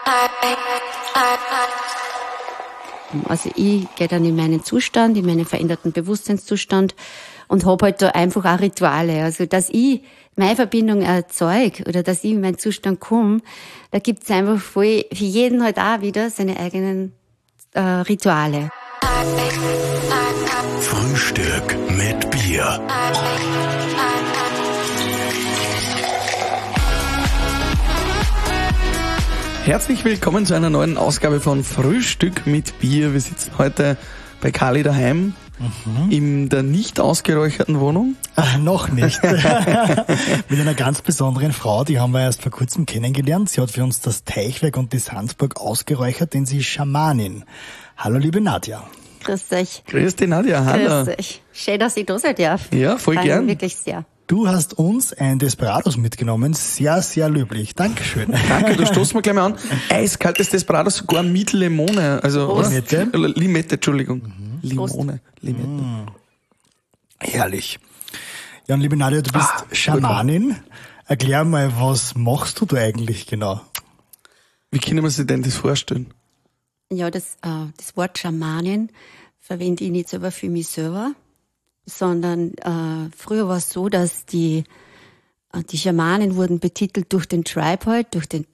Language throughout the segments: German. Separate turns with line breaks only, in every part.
Also ich gehe dann in meinen Zustand, in meinen veränderten Bewusstseinszustand und habe halt da einfach auch Rituale. Also dass ich meine Verbindung erzeuge oder dass ich in meinen Zustand komme, da gibt's einfach voll, für jeden halt auch wieder seine eigenen Rituale.
Frühstück mit Bier.
Herzlich willkommen zu einer neuen Ausgabe von Frühstück mit Bier. Wir sitzen heute bei Kali daheim in der nicht ausgeräucherten Wohnung.
Noch nicht. Mit einer ganz besonderen Frau, die haben wir erst vor kurzem kennengelernt. Sie hat für uns das Teichwerk und die Sandburg ausgeräuchert, denn sie ist Schamanin. Hallo liebe Nadja.
Grüß euch.
Grüß dich Nadja, hallo.
Grüß euch. Schön, dass ich da sein darf.
Ja, voll
Freue
gern.
mich wirklich sehr.
Du hast uns ein Desperados mitgenommen. Sehr, sehr löblich. Dankeschön.
Danke, du stoßt mir gleich mal an. Eiskaltes Desperados, sogar mit Limone. Also,
Limette?
Limette, Entschuldigung. Limone, Limette.
Herrlich. Ja, und liebe Nadja, du bist Schamanin. Erklär mal, was machst du da eigentlich genau?
Wie können wir sich denn das vorstellen?
Ja, das Wort Schamanin verwende ich nicht selber für mich selber, sondern früher war es so, dass die Schamanen wurden betitelt durch den Tribe halt, durch den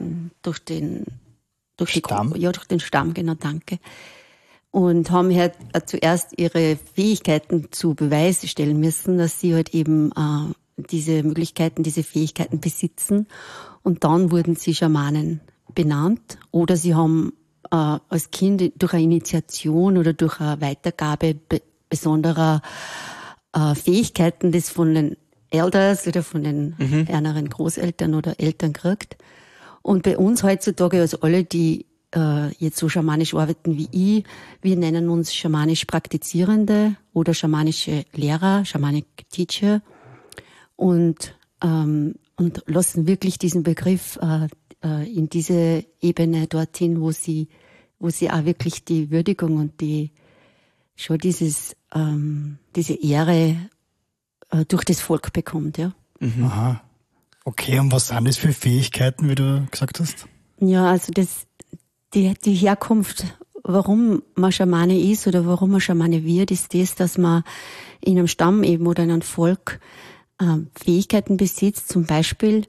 Stamm?
Durch den Stamm, genau, danke. Und haben halt zuerst ihre Fähigkeiten zu Beweis stellen müssen, dass sie halt eben diese Möglichkeiten, diese Fähigkeiten besitzen. Und dann wurden sie Schamanen benannt. Oder sie haben als Kind durch eine Initiation oder durch eine Weitergabe besonderer Fähigkeiten, das von den Elders oder von den ärmeren Großeltern oder Eltern kriegt. Und bei uns heutzutage, also alle, die jetzt so schamanisch arbeiten wie ich, wir nennen uns schamanisch Praktizierende oder schamanische Lehrer, Shamanic Teacher und lassen wirklich diesen Begriff in diese Ebene dorthin, wo sie auch wirklich die Würdigung und diese Ehre durch das Volk bekommt, ja.
Aha. Okay, und was sind das für Fähigkeiten, wie du gesagt hast?
Ja, also die Herkunft, warum man Schamane ist oder warum man Schamane wird, ist das, dass man in einem Stamm eben oder in einem Volk Fähigkeiten besitzt. Zum Beispiel,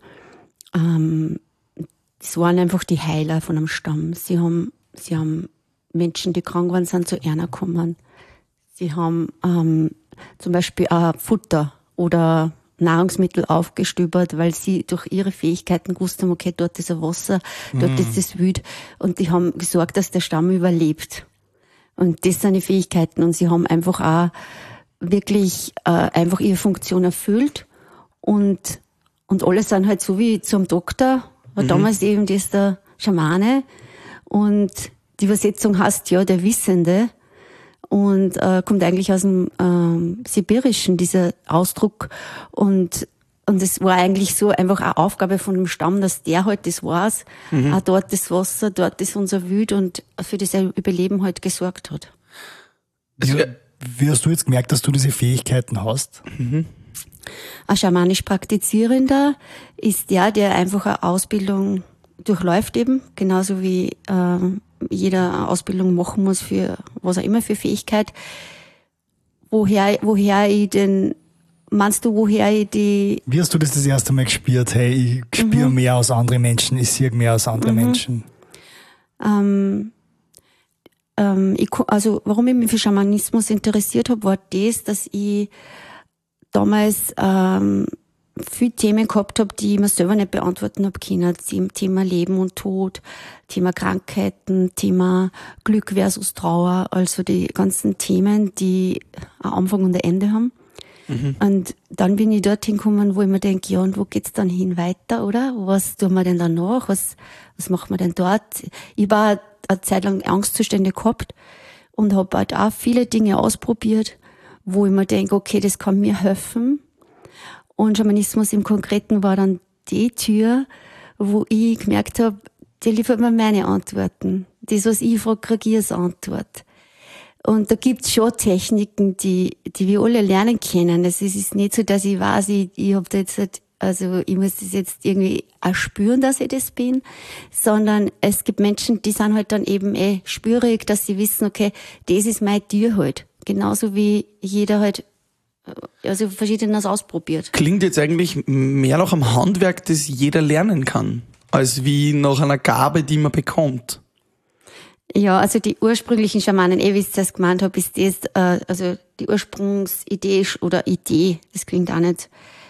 es waren einfach die Heiler von einem Stamm. Sie haben Menschen, die krank waren, sind zu einer gekommen. Sie haben zum Beispiel auch Futter oder Nahrungsmittel aufgestöbert, weil sie durch ihre Fähigkeiten gewusst haben, okay, dort ist ein Wasser, dort ist das Wild. Und die haben gesorgt, dass der Stamm überlebt. Und das sind die Fähigkeiten. Und sie haben einfach auch wirklich einfach ihre Funktion erfüllt. Und alle sind halt so wie zum Doktor, war damals eben das der Schamane. Und die Übersetzung heißt ja der Wissende. Und kommt eigentlich aus dem Sibirischen, dieser Ausdruck. Und es war eigentlich so einfach eine Aufgabe von dem Stamm, dass der halt das weiß, auch dort das Wasser, dort ist unser Wild und für das Überleben halt gesorgt hat.
Wie hast du jetzt gemerkt, dass du diese Fähigkeiten hast?
Ein schamanisch Praktizierender ist der einfach eine Ausbildung durchläuft eben, genauso wie jeder eine Ausbildung machen muss für was auch immer für Fähigkeit. Woher ich denn, meinst du, woher ich die...
Wie hast du das erste Mal gespürt? Hey, ich spüre mehr aus anderen Menschen, ich sehe mehr aus anderen Menschen.
Warum ich mich für Schamanismus interessiert habe, war das, dass ich damals viele Themen gehabt habe, die ich mir selber nicht beantworten habe können. Thema Leben und Tod, Thema Krankheiten, Thema Glück versus Trauer, also die ganzen Themen, die einen Anfang und ein Ende haben. Und dann bin ich dorthin gekommen, wo ich mir denke, ja, und wo geht's dann hin weiter, oder? Was tun wir denn danach? Was machen wir denn dort? Ich war eine Zeit lang Angstzustände gehabt und habe halt auch viele Dinge ausprobiert, wo ich mir denke, okay, das kann mir helfen. Und Schamanismus im Konkreten war dann die Tür, wo ich gemerkt habe, die liefert mir meine Antworten. Das, was ich frage, kriege ich als Antwort. Und da gibt's schon Techniken, die wir alle lernen können. Es ist nicht so, dass ich weiß, ich habe da jetzt Also ich muss das jetzt irgendwie auch spüren, dass ich das bin, sondern es gibt Menschen, die sind halt dann eben spürig, dass sie wissen, okay, das ist mein Tier halt. Genauso wie jeder halt also Verschiedenes ausprobiert.
Klingt jetzt eigentlich mehr nach einem Handwerk, das jeder lernen kann, als wie nach einer Gabe, die man bekommt.
Ja, also die ursprünglichen Schamanen, wie ich es zuerst gemeint habe, ist das, also die Ursprungsidee oder Idee, das klingt auch nicht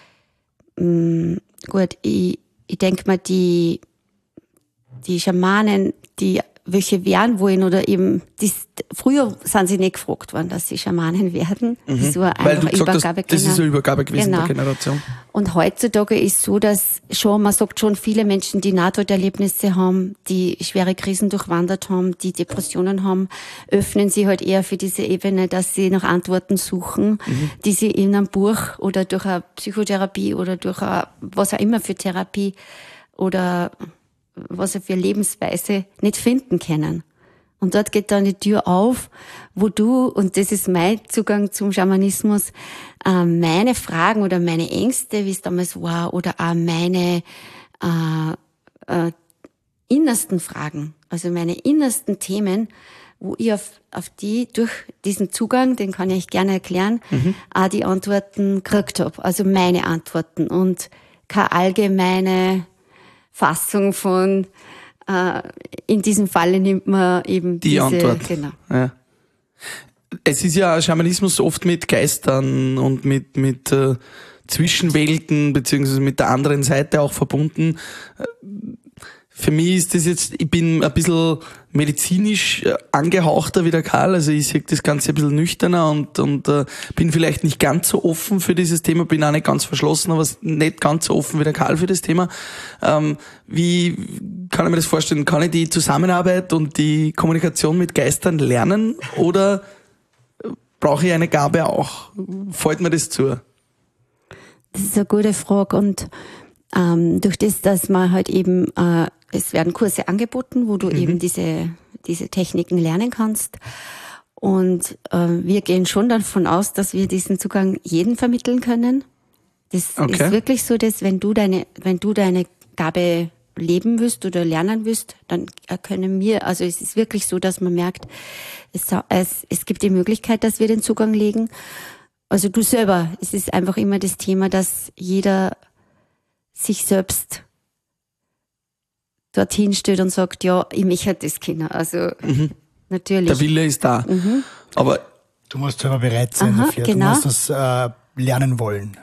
gut. Ich denke mal, die Schamanen, die welche werden wollen oder eben, früher sind sie nicht gefragt worden, dass sie Schamanen werden. Das war
Weil du
einfach
gesagt hast, das ist eine Übergabe gewesen
Genau.
der Generation.
Und heutzutage ist so, dass man sagt schon, viele Menschen, die Nahtoderlebnisse haben, die schwere Krisen durchwandert haben, die Depressionen haben, öffnen sie halt eher für diese Ebene, dass sie nach Antworten suchen, die sie in einem Buch oder durch eine Psychotherapie oder durch was auch immer für Therapie oder was sie für Lebensweise nicht finden können. Und dort geht dann die Tür auf, wo du, und das ist mein Zugang zum Schamanismus, meine Fragen oder meine Ängste, wie es damals war, oder auch meine innersten Fragen, also meine innersten Themen, wo ich auf die durch diesen Zugang, den kann ich gerne erklären, auch die Antworten gekriegt habe. Also meine Antworten und keine allgemeine Fassung von in diesem Falle nimmt man eben
die
diese
Antwort.
Genau.
Ja. Es ist ja Schamanismus oft mit Geistern und mit Zwischenwelten beziehungsweise mit der anderen Seite auch verbunden. Für mich ist das jetzt, ich bin ein bisschen medizinisch angehauchter wie der Karl, also ich sehe das Ganze ein bisschen nüchterner und bin vielleicht nicht ganz so offen für dieses Thema, bin auch nicht ganz verschlossen, aber nicht ganz so offen wie der Karl für das Thema. Wie kann ich mir das vorstellen? Kann ich die Zusammenarbeit und die Kommunikation mit Geistern lernen oder brauche ich eine Gabe auch? Fällt mir das zu?
Das ist eine gute Frage und durch das, dass man halt eben, es werden Kurse angeboten, wo du eben diese Techniken lernen kannst. Und wir gehen schon davon aus, dass wir diesen Zugang jedem vermitteln können. Das ist wirklich so, dass wenn du deine Gabe leben willst oder lernen willst, dann können wir, also es ist wirklich so, dass man merkt, es gibt die Möglichkeit, dass wir den Zugang legen. Also du selber, es ist einfach immer das Thema, dass jeder sich selbst dorthin stellt und sagt, ja, ich möchte das können. Also natürlich.
Der Wille ist da. Aber
du musst selber bereit sein dafür.
Genau.
Du musst das lernen wollen.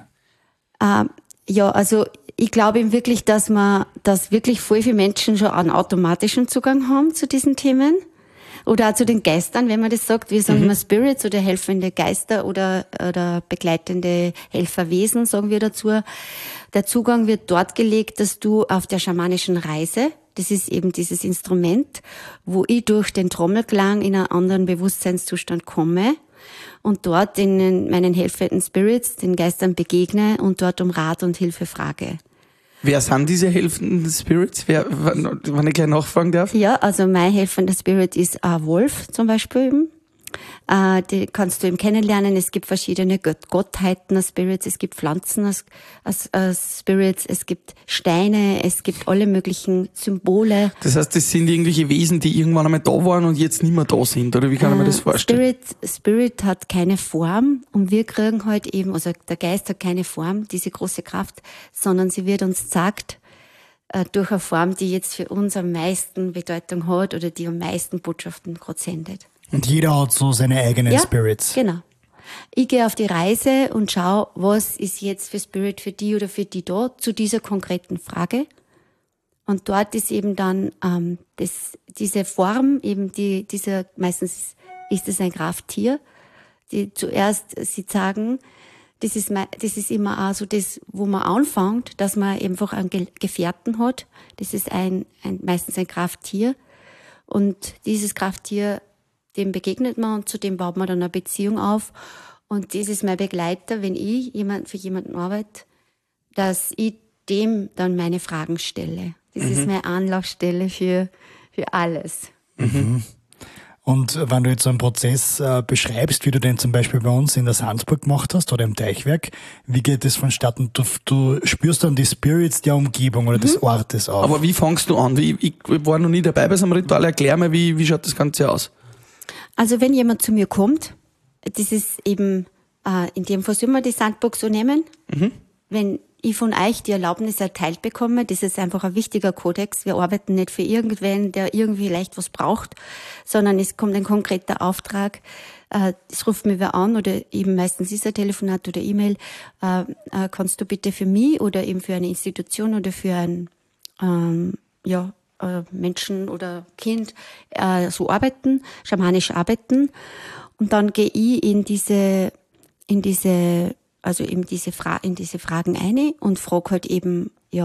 Ja, also ich glaube eben wirklich, dass wirklich voll viele Menschen schon einen automatischen Zugang haben zu diesen Themen. Oder auch zu den Geistern, wenn man das sagt. Wir sagen immer Spirits oder helfende Geister oder begleitende Helferwesen, sagen wir dazu. Der Zugang wird dort gelegt, dass du auf der schamanischen Reise, das ist eben dieses Instrument, wo ich durch den Trommelklang in einen anderen Bewusstseinszustand komme und dort meinen helfenden Spirits, den Geistern begegne und dort um Rat und Hilfe frage.
wer sind diese helfenden Spirits? Wenn ich gleich nachfragen darf?
Ja, also mein helfender Spirit ist ein Wolf zum Beispiel eben. Die kannst du eben kennenlernen. Es gibt verschiedene Gottheiten als Spirits, es gibt Pflanzen als Spirits, es gibt Steine, es gibt alle möglichen Symbole.
Das heißt, das sind irgendwelche Wesen, die irgendwann einmal da waren und jetzt nicht mehr da sind, oder wie kann ich mir das vorstellen?
Spirit hat keine Form und wir kriegen halt eben, also der Geist hat keine Form, diese große Kraft, sondern sie wird uns gezeigt durch eine Form, die jetzt für uns am meisten Bedeutung hat oder die am meisten Botschaften gerade sendet.
Und jeder hat so seine eigenen Spirits.
Genau. Ich gehe auf die Reise und schaue, was ist jetzt für Spirit für die oder für die da zu dieser konkreten Frage. Und dort ist eben dann diese Form, eben meistens ist es ein Krafttier, die zuerst sie sagen, das ist immer auch so das, wo man anfängt, dass man einfach einen Gefährten hat. Das ist meistens ein Krafttier. Und dieses Krafttier, dem begegnet man und zu dem baut man dann eine Beziehung auf. Und das ist mein Begleiter, wenn ich für jemanden arbeite, dass ich dem dann meine Fragen stelle. Das ist meine Anlaufstelle für alles.
Mhm. Und wenn du jetzt so einen Prozess beschreibst, wie du den zum Beispiel bei uns in der Salzburg gemacht hast oder im Teichwerk, wie geht das vonstatten? Du spürst dann die Spirits der Umgebung oder des Ortes auf.
Aber wie fängst du an? Ich war noch nie dabei bei so einem Ritual. Erklär mir, wie schaut das Ganze aus?
Also wenn jemand zu mir kommt, das ist eben, in dem Fall sollen wir die Sandburg so nehmen. Wenn ich von euch die Erlaubnis erteilt bekomme, das ist einfach ein wichtiger Kodex. Wir arbeiten nicht für irgendwen, der irgendwie vielleicht was braucht, sondern es kommt ein konkreter Auftrag. Es ruft mir wer an oder eben meistens ist ein Telefonat oder E-Mail. Kannst du bitte für mich oder eben für eine Institution oder für ein Menschen oder Kind so arbeiten, schamanisch arbeiten. Und dann gehe ich in diese Fragen ein und frage halt eben,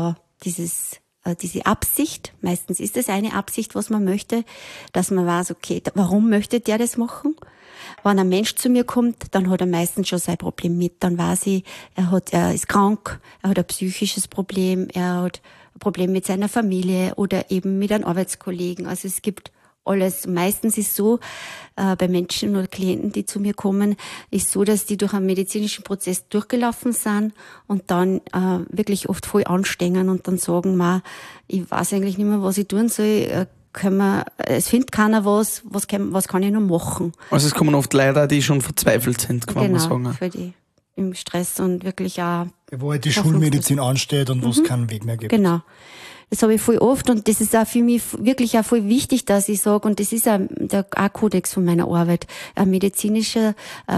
diese Absicht. Meistens ist es eine Absicht, was man möchte, dass man weiß, okay, warum möchte der das machen? Wenn ein Mensch zu mir kommt, dann hat er meistens schon sein Problem mit. Dann weiß ich, er ist krank, er hat ein psychisches Problem, er hat ein Problem mit seiner Familie oder eben mit einem Arbeitskollegen. Also es gibt alles. Meistens ist so, bei Menschen oder Klienten, die zu mir kommen, ist so, dass die durch einen medizinischen Prozess durchgelaufen sind und dann wirklich oft voll anstrengen und dann sagen, ich weiß eigentlich nicht mehr, was ich tun soll. Es findet keiner was kann ich noch machen?
Also es kommen oft Leute, die schon verzweifelt sind, kann man sagen.
Für die im Stress und wirklich auch.
Wo halt die Schulmedizin ansteht und wo es keinen Weg mehr gibt.
Genau. Das habe ich voll oft und das ist auch für mich wirklich auch voll wichtig, dass ich sage, und das ist auch der Kodex von meiner Arbeit, ein medizinischer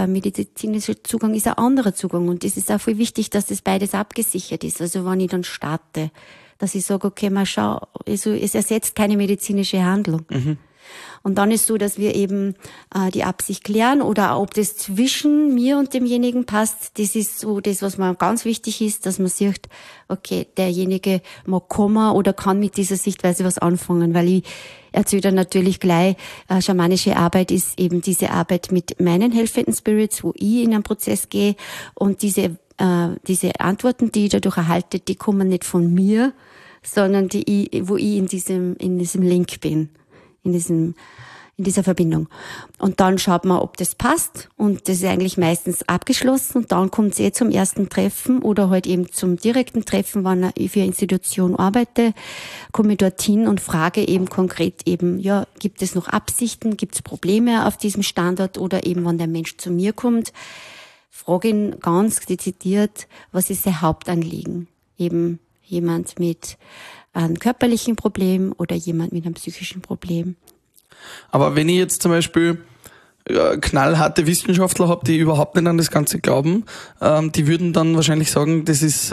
Zugang ist ein anderer Zugang und das ist auch voll wichtig, dass das beides abgesichert ist. Also wenn ich dann starte, dass ich sage, okay, mal schau, also es ersetzt keine medizinische Handlung. Und dann ist so, dass wir eben die Absicht klären oder ob das zwischen mir und demjenigen passt. Das ist so das, was mir ganz wichtig ist, dass man sieht, okay, derjenige mag kommen oder kann mit dieser Sichtweise was anfangen, weil ich erzähle dann natürlich gleich, schamanische Arbeit ist eben diese Arbeit mit meinen helfenden Spirits, wo ich in einen Prozess gehe und diese Antworten, die ich dadurch erhalte, die kommen nicht von mir, sondern wo ich in diesem Link bin. In dieser Verbindung. Und dann schaut man, ob das passt. Und das ist eigentlich meistens abgeschlossen. Und dann kommt es zum ersten Treffen oder halt eben zum direkten Treffen, wenn ich für eine Institution arbeite, komme ich dorthin und frage eben konkret eben, gibt es noch Absichten, gibt es Probleme auf diesem Standort oder eben, wenn der Mensch zu mir kommt, frage ihn ganz dezidiert, was ist sein Hauptanliegen? Eben jemand mit einem körperlichen Problem oder jemand mit einem psychischen Problem.
Aber wenn ich jetzt zum Beispiel knallharte Wissenschaftler habe, die überhaupt nicht an das Ganze glauben, die würden dann wahrscheinlich sagen, das ist,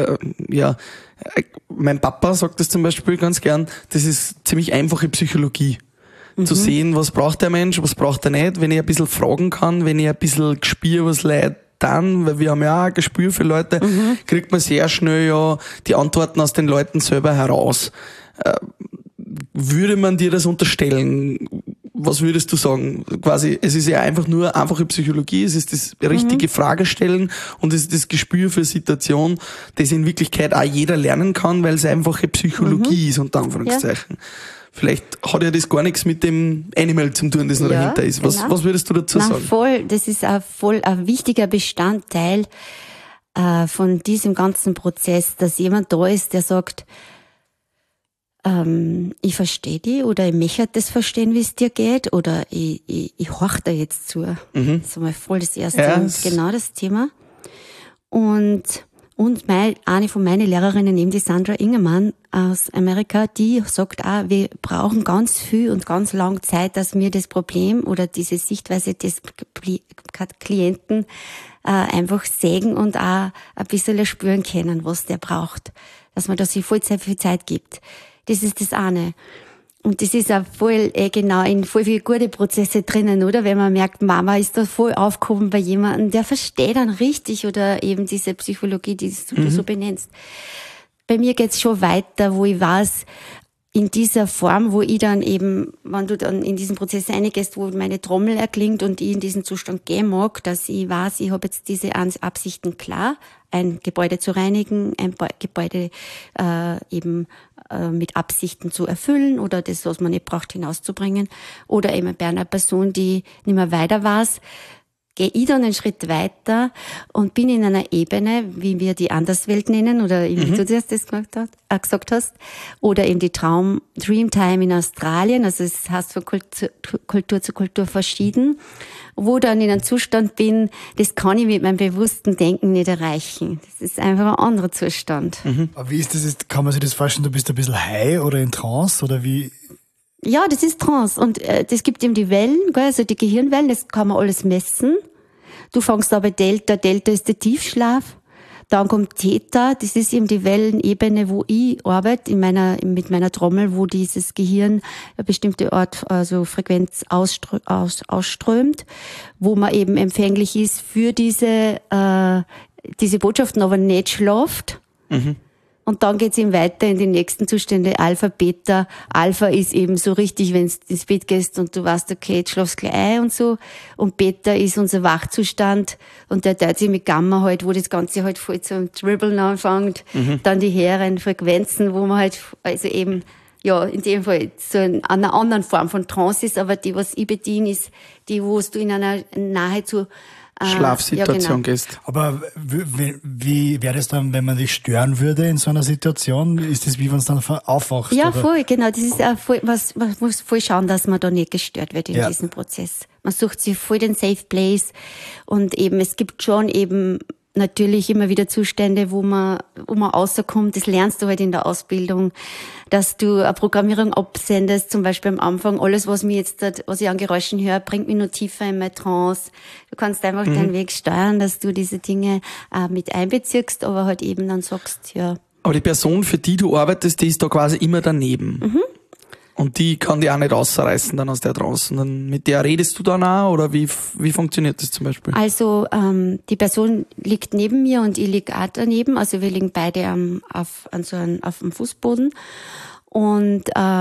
mein Papa sagt das zum Beispiel ganz gern, das ist ziemlich einfache Psychologie. Zu sehen, was braucht der Mensch, was braucht er nicht, wenn ich ein bisschen fragen kann, wenn ich ein bisschen spüre, was Leute dann, weil wir haben ja auch ein Gespür für Leute, kriegt man sehr schnell die Antworten aus den Leuten selber heraus. Würde man dir das unterstellen? Was würdest du sagen? Quasi, es ist ja einfach nur einfache Psychologie, es ist das richtige Fragestellen und es ist das Gespür für Situation, das in Wirklichkeit auch jeder lernen kann, weil es einfache Psychologie ist, unter Anführungszeichen. Ja. Vielleicht hat ja das gar nichts mit dem Animal zu tun, das noch dahinter ist. Was würdest du dazu sagen?
Voll, das ist voll ein wichtiger Bestandteil von diesem ganzen Prozess, dass jemand da ist, der sagt, ich verstehe dich oder ich möchte das verstehen, wie es dir geht oder ich horch da jetzt zu. Das ist mal voll das erste und genau das Thema. Und eine von meinen Lehrerinnen, eben die Sandra Ingermann aus Amerika, die sagt auch, wir brauchen ganz viel und ganz lang Zeit, dass wir das Problem oder diese Sichtweise des Klienten einfach sägen und auch ein bisschen spüren können, was der braucht. Dass man da sich voll viel Zeit gibt. Das ist das eine. Und das ist auch voll, genau, in voll viele gute Prozesse drinnen, oder? Wenn man merkt, Mama ist da voll aufgehoben bei jemandem, der versteht dann richtig oder eben diese Psychologie, die du so benennst. Bei mir geht's schon weiter, wo ich weiß, in dieser Form, wo ich dann eben, wenn du dann in diesen Prozess reingehst, wo meine Trommel erklingt und ich in diesen Zustand gehen mag, dass ich weiß, ich habe jetzt diese Absichten klar, ein Gebäude zu reinigen, ein Gebäude mit Absichten zu erfüllen oder das, was man nicht braucht, hinauszubringen. Oder eben bei einer Person, die nicht mehr weiter weiß, gehe ich dann einen Schritt weiter und bin in einer Ebene, wie wir die Anderswelt nennen, oder wie du das gesagt hast, oder eben die Dreamtime in Australien, also es heißt von Kultur zu Kultur verschieden, wo dann in einem Zustand bin, das kann ich mit meinem bewussten Denken nicht erreichen. Das ist einfach ein anderer Zustand.
Aber wie ist das jetzt, kann man sich das vorstellen, du bist ein bisschen high oder in Trance oder wie?
Ja, das ist Trance und das gibt eben die Wellen, also die Gehirnwellen, das kann man alles messen. Du fängst aber Delta ist der Tiefschlaf, dann kommt Theta, das ist eben die Wellenebene, wo ich arbeite mit meiner Trommel, wo dieses Gehirn eine bestimmte Art, also Frequenz ausströmt, wo man eben empfänglich ist für diese Botschaften, aber nicht schlaft. Und dann geht's eben weiter in die nächsten Zustände, Alpha, Beta. Alpha ist eben so richtig, wenn du ins Bett gehst und du weißt, okay, jetzt schlafst gleich ein und so. Und Beta ist unser Wachzustand und der teilt sich mit Gamma halt, wo das Ganze halt voll zum Dribbeln anfängt. Dann die höheren Frequenzen, wo man halt, also eben, ja, in dem Fall so in einer anderen Form von Trance ist, aber die, was ich bediene, ist die, wo du in einer nahezu
Schlafsituation gehst.
Aber wie wäre das dann, wenn man dich stören würde in so einer Situation? Ist das wie, wenn es dann aufwachst?
Ja,
oder?
voll, genau. Das ist auch voll, man muss voll schauen, dass man da nicht gestört wird in diesem Prozess. Man sucht sich voll den Safe Place und eben, es gibt schon eben natürlich immer wieder Zustände, wo man rauskommt. Das lernst du halt in der Ausbildung, dass du eine Programmierung absendest, zum Beispiel am Anfang. Alles, was ich an Geräuschen höre, bringt mich noch tiefer in meine Trance. Du kannst einfach deinen Weg steuern, dass du diese Dinge mit einbeziehst, aber halt eben dann sagst, ja.
Aber die Person, für die du arbeitest, die ist da quasi immer daneben. Und die kann die auch nicht rausreißen dann aus der Trance. Und dann mit der redest du dann auch, oder wie funktioniert das zum Beispiel?
Also die Person liegt neben mir und ich liege auch daneben. Also wir liegen beide auf dem Fußboden. Und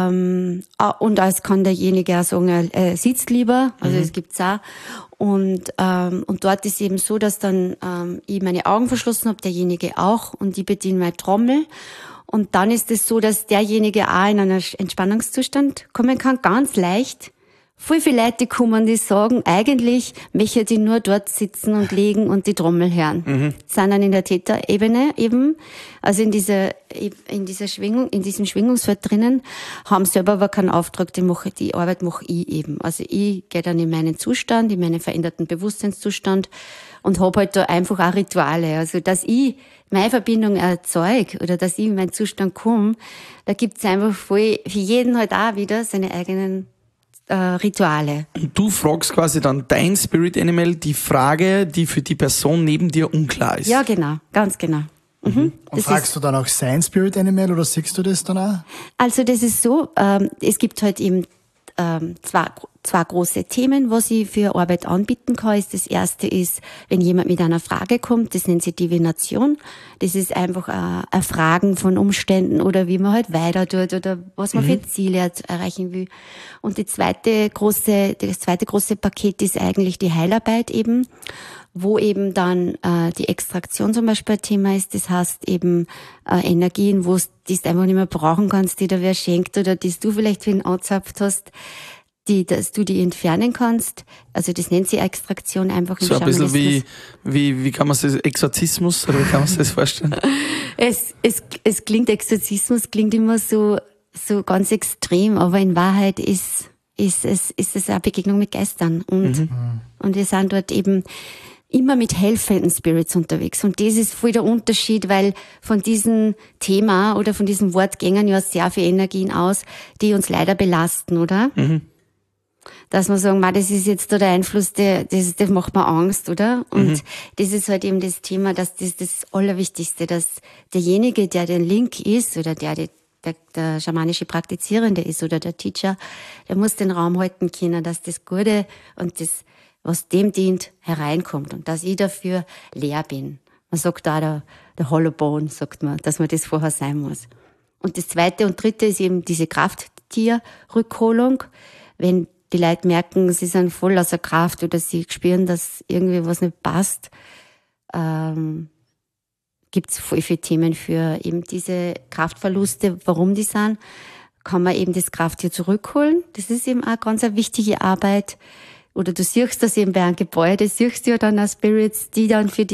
als kann derjenige auch sagen, er sitzt lieber. Also es gibt's auch. Und dort ist eben so, dass dann ich meine Augen verschlossen habe, derjenige auch, und ich bediene meine Trommel. Und dann ist es so, dass derjenige auch in einen Entspannungszustand kommen kann, ganz leicht. Voll viele Leute kommen, die sagen, eigentlich möchte ich nur dort sitzen und liegen und die Trommel hören. Sind dann in der Theta-Ebene eben, also in dieser Schwingung, in diesem Schwingungsfeld drinnen, haben selber aber keinen Auftrag, die Arbeit mache ich eben. Also ich gehe dann in meinen Zustand, in meinen veränderten Bewusstseinszustand und habe halt da einfach auch Rituale. Also, dass ich meine Verbindung erzeuge oder dass ich in meinen Zustand komme, da gibt's einfach voll, für jeden halt auch wieder seine eigenen Rituale.
Und du fragst quasi dann dein Spirit Animal die Frage, die für die Person neben dir unklar ist.
Ja, genau, ganz genau.
Und fragst du dann auch sein Spirit Animal oder siehst du das dann auch?
Also das ist so, es gibt halt eben zwei große Themen, was ich für Arbeit anbieten kann. Das erste ist, wenn jemand mit einer Frage kommt, das nennt sich Divination. Das ist einfach ein Fragen von Umständen oder wie man halt weiter tut oder was man für Ziele erreichen will. Und das zweite große Paket ist eigentlich die Heilarbeit eben, wo eben dann die Extraktion zum Beispiel ein Thema ist. Das heißt eben Energien, die du einfach nicht mehr brauchen kannst, die dir wer schenkt oder die du vielleicht für ihn angezapft hast, dass du die entfernen kannst. Also das nennt sich Extraktion einfach im
So ein bisschen
Schamanismus.
wie kann man das, Exorzismus, oder wie kann man sich das vorstellen?
Es klingt, Exorzismus klingt immer so ganz extrem, aber in Wahrheit ist es eine Begegnung mit Geistern. Und wir sind dort eben immer mit helfenden Spirits unterwegs. Und das ist voll der Unterschied, weil von diesem Thema oder von diesem Wort gängen ja sehr viele Energien aus, die uns leider belasten, oder? Dass man sagen, das ist jetzt da der Einfluss, das macht mir Angst, oder? Und das ist halt eben das Thema, dass das Allerwichtigste, dass derjenige, der den Link ist oder der schamanische Praktizierende ist oder der Teacher, der muss den Raum halten können, dass das Gute und das, was dem dient, hereinkommt und dass ich dafür leer bin. Man sagt da der Hollow Bone, sagt man, dass man das vorher sein muss. Und das zweite und dritte ist eben diese Krafttierrückholung. Wenn die Leute merken, sie sind voll außer Kraft oder sie spüren, dass irgendwie was nicht passt, gibt es voll viele Themen für eben diese Kraftverluste, warum die sind. Kann man eben das Krafttier zurückholen. Das ist eben auch ganz eine wichtige Arbeit. Oder du siehst das eben bei einem Gebäude, siehst du ja dann auch Spirits, die dann für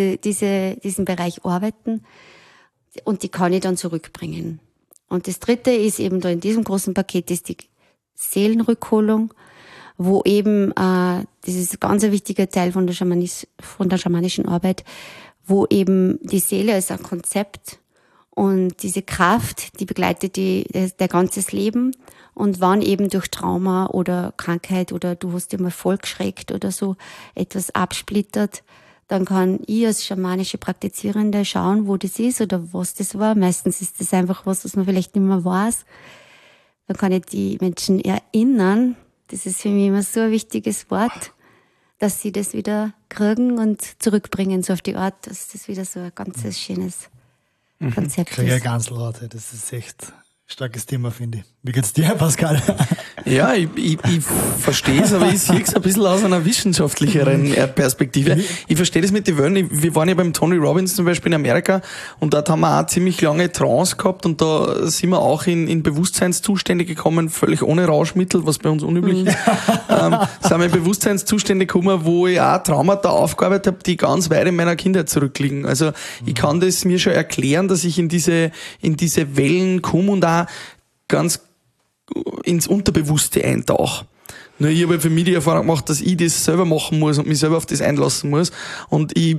diesen Bereich arbeiten. Und die kann ich dann zurückbringen. Und das dritte ist eben da in diesem großen Paket ist die Seelenrückholung, wo eben, das ist ein ganz wichtiger Teil von der schamanischen Arbeit, wo eben die Seele als ein Konzept und diese Kraft, die begleitet der ganzes Leben. Und wann eben durch Trauma oder Krankheit oder du hast dir mal vollgeschreckt oder so etwas absplittert, dann kann ich als schamanische Praktizierende schauen, wo das ist oder was das war. Meistens ist das einfach was man vielleicht nicht mehr weiß. Dann kann ich die Menschen erinnern, das ist für mich immer so ein wichtiges Wort, dass sie das wieder kriegen und zurückbringen, so auf die Art, dass das wieder so ein ganzes schönes Konzept ist.
Ich kriege ganz Laute, das ist echt ein starkes Thema, finde ich. Wie geht's dir, Pascal?
Ja, ich verstehe es, aber ich sehe es ein bisschen aus einer wissenschaftlicheren Perspektive. Ich verstehe das mit den Wellen. Wir waren ja beim Tony Robbins zum Beispiel in Amerika und dort haben wir auch ziemlich lange Trance gehabt und da sind wir auch in Bewusstseinszustände gekommen, völlig ohne Rauschmittel, was bei uns unüblich ist. Sind wir in Bewusstseinszustände gekommen, wo ich auch Traumata aufgearbeitet habe, die ganz weit in meiner Kindheit zurückliegen. Also ich kann das mir schon erklären, dass ich in diese Wellen komme und auch ganz ins Unterbewusste eintauche. Nur ich habe für mich die Erfahrung gemacht, dass ich das selber machen muss und mich selber auf das einlassen muss. Und ich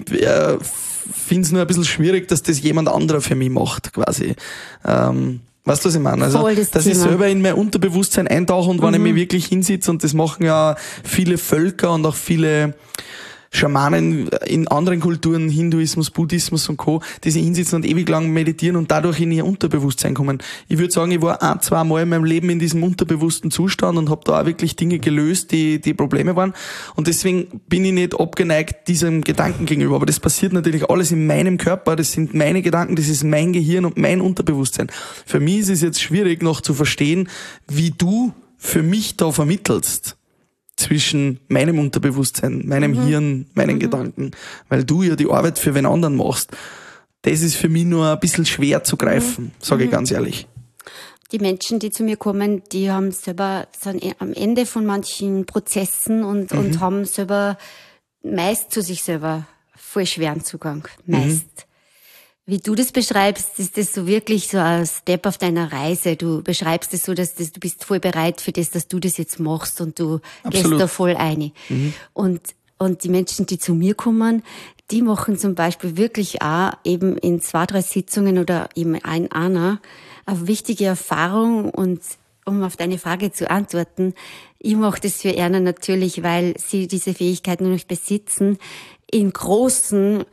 finde es nur ein bisschen schwierig, dass das jemand anderer für mich macht, quasi. Weißt du, was ich meine? Also, dass ich selber in mein Unterbewusstsein eintauche und wenn ich mich wirklich hinsitze, und das machen ja viele Völker und auch viele Schamanen in anderen Kulturen, Hinduismus, Buddhismus und Co., die sich hinsitzen und ewig lang meditieren und dadurch in ihr Unterbewusstsein kommen. Ich würde sagen, ich war 1-2 Mal in meinem Leben in diesem unterbewussten Zustand und habe da auch wirklich Dinge gelöst, die Probleme waren. Und deswegen bin ich nicht abgeneigt diesem Gedanken gegenüber. Aber das passiert natürlich alles in meinem Körper, das sind meine Gedanken, das ist mein Gehirn und mein Unterbewusstsein. Für mich ist es jetzt schwierig noch zu verstehen, wie du für mich da vermittelst zwischen meinem Unterbewusstsein, meinem Hirn, meinen Gedanken, weil du ja die Arbeit für wen anderen machst. Das ist für mich nur ein bisschen schwer zu greifen, sage ich ganz ehrlich.
Die Menschen, die zu mir kommen, die haben selber, sind am Ende von manchen Prozessen und haben selber meist zu sich selber voll schweren Zugang. Meist. Wie du das beschreibst, ist das so wirklich so ein Step auf deiner Reise. Du beschreibst es so, dass du bist voll bereit für das, dass du das jetzt machst und du gehst da voll ein. Und die Menschen, die zu mir kommen, die machen zum Beispiel wirklich auch eben in 2-3 Sitzungen oder eben in einer eine wichtige Erfahrung. Und um auf deine Frage zu antworten, ich mache das für Erna natürlich, weil sie diese Fähigkeit nur noch besitzen, in großen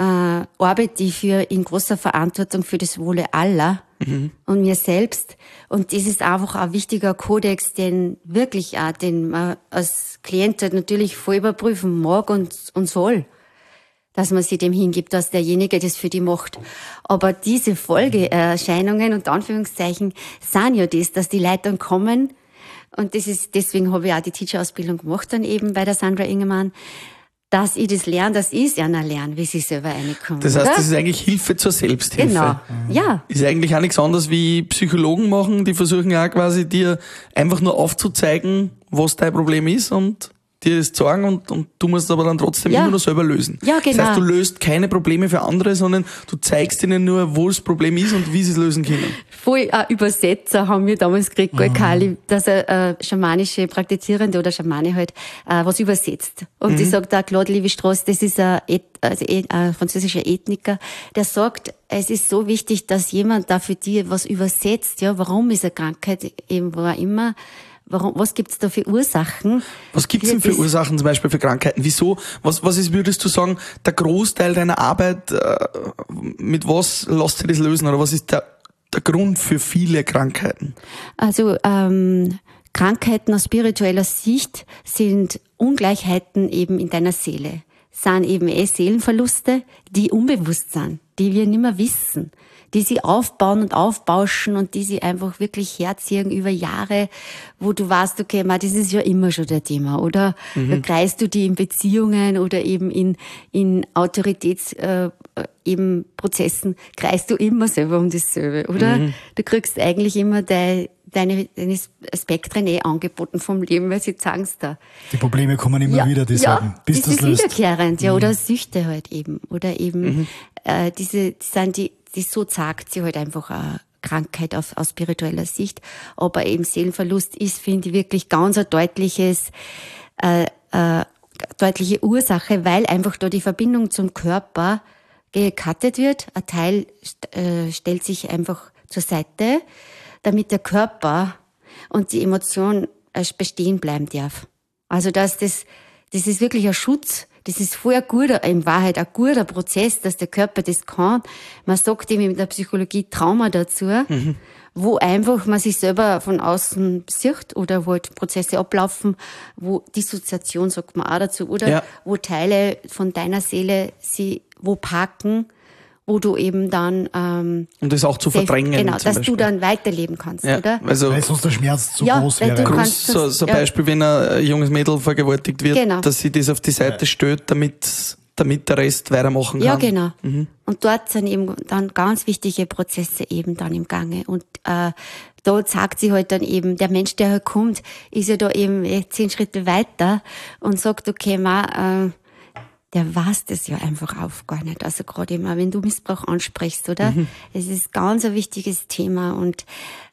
arbeite ich in großer Verantwortung für das Wohle aller und mir selbst. Und das ist einfach ein wichtiger Kodex, den wirklich auch, den man als Klient halt natürlich voll überprüfen mag und soll, dass man sich dem hingibt, dass derjenige das für die macht. Aber diese Folgeerscheinungen und Anführungszeichen sind ja das, dass die Leute dann kommen. Und deswegen habe ich auch die Teacher-Ausbildung gemacht dann eben bei der Sandra Ingemann, dass ich das lerne, dass ich es ja lerne, wie sie selber reinkommen.
Das heißt, das ist eigentlich Hilfe zur Selbsthilfe.
Genau, ja.
Ist eigentlich auch nichts anderes, wie Psychologen machen, die versuchen ja quasi dir einfach nur aufzuzeigen, was dein Problem ist und dir das sagen und du musst es aber dann trotzdem immer nur selber lösen.
Ja, genau.
Das heißt, du löst keine Probleme für andere, sondern du zeigst ihnen nur, wo das Problem ist und wie sie es lösen können.
Voll Übersetzer haben wir damals gekriegt, Kali, dass er schamanische Praktizierende oder Schamane halt was übersetzt. Und die sagt auch, Claude Lévi-Strauss, das ist ein französischer Ethniker, der sagt, es ist so wichtig, dass jemand da für dich was übersetzt. Ja, warum ist eine Krankheit eben, wo auch immer. Was gibt's da für Ursachen?
Was gibt's denn für Ursachen zum Beispiel für Krankheiten? Wieso? Was ist, würdest du sagen, der Großteil deiner Arbeit, mit was lässt sich das lösen? Oder was ist der Grund für viele Krankheiten?
Also, Krankheiten aus spiritueller Sicht sind Ungleichheiten eben in deiner Seele. Sind eben Seelenverluste, die unbewusst sind, die wir nicht mehr wissen. die sie aufbauen und aufbauschen und die sie einfach wirklich herziehen über Jahre, wo du weißt, okay, das ist ja immer schon der Thema, oder? Da kreist du die in Beziehungen oder eben in Autoritäts, eben Prozessen, kreist du immer selber um dasselbe, oder? Du kriegst eigentlich immer deine Spektren angeboten vom Leben, weil sie zagen's da.
Die Probleme kommen immer wieder, die sagen, bis
das ist
löst.
wiederkehrend, ja, oder Süchte halt eben, oder eben die so sagt sie halt einfach eine Krankheit aus spiritueller Sicht, aber eben Seelenverlust ist, finde ich, wirklich ganz ein deutliche Ursache, weil einfach da die Verbindung zum Körper gecuttet wird. Ein Teil stellt sich einfach zur Seite, damit der Körper und die Emotion bestehen bleiben darf. Also das ist wirklich ein Schutz. Das ist voll in Wahrheit ein guter Prozess, dass der Körper das kann. Man sagt eben in der Psychologie Trauma dazu, wo einfach man sich selber von außen sieht oder wo halt Prozesse ablaufen, wo Dissoziation sagt man auch dazu, oder wo Teile von deiner Seele sie wo parken, wo du eben dann
und das auch zu verdrängen.
Genau, dass Beispiel. Du dann weiterleben kannst, oder?
Also,
weil sonst der Schmerz zu groß wäre.
So ein Beispiel, wenn ein junges Mädel vergewaltigt wird, dass sie das auf die Seite stellt, damit der Rest weitermachen kann.
Ja, genau. Und dort sind eben dann ganz wichtige Prozesse eben dann im Gange. Und da sagt sie halt dann eben, der Mensch, der halt kommt, ist ja da eben 10 Schritte weiter und sagt, okay, der weiß das ja einfach auch gar nicht. Also gerade immer, wenn du Missbrauch ansprichst, oder? Es ist ganz ein wichtiges Thema und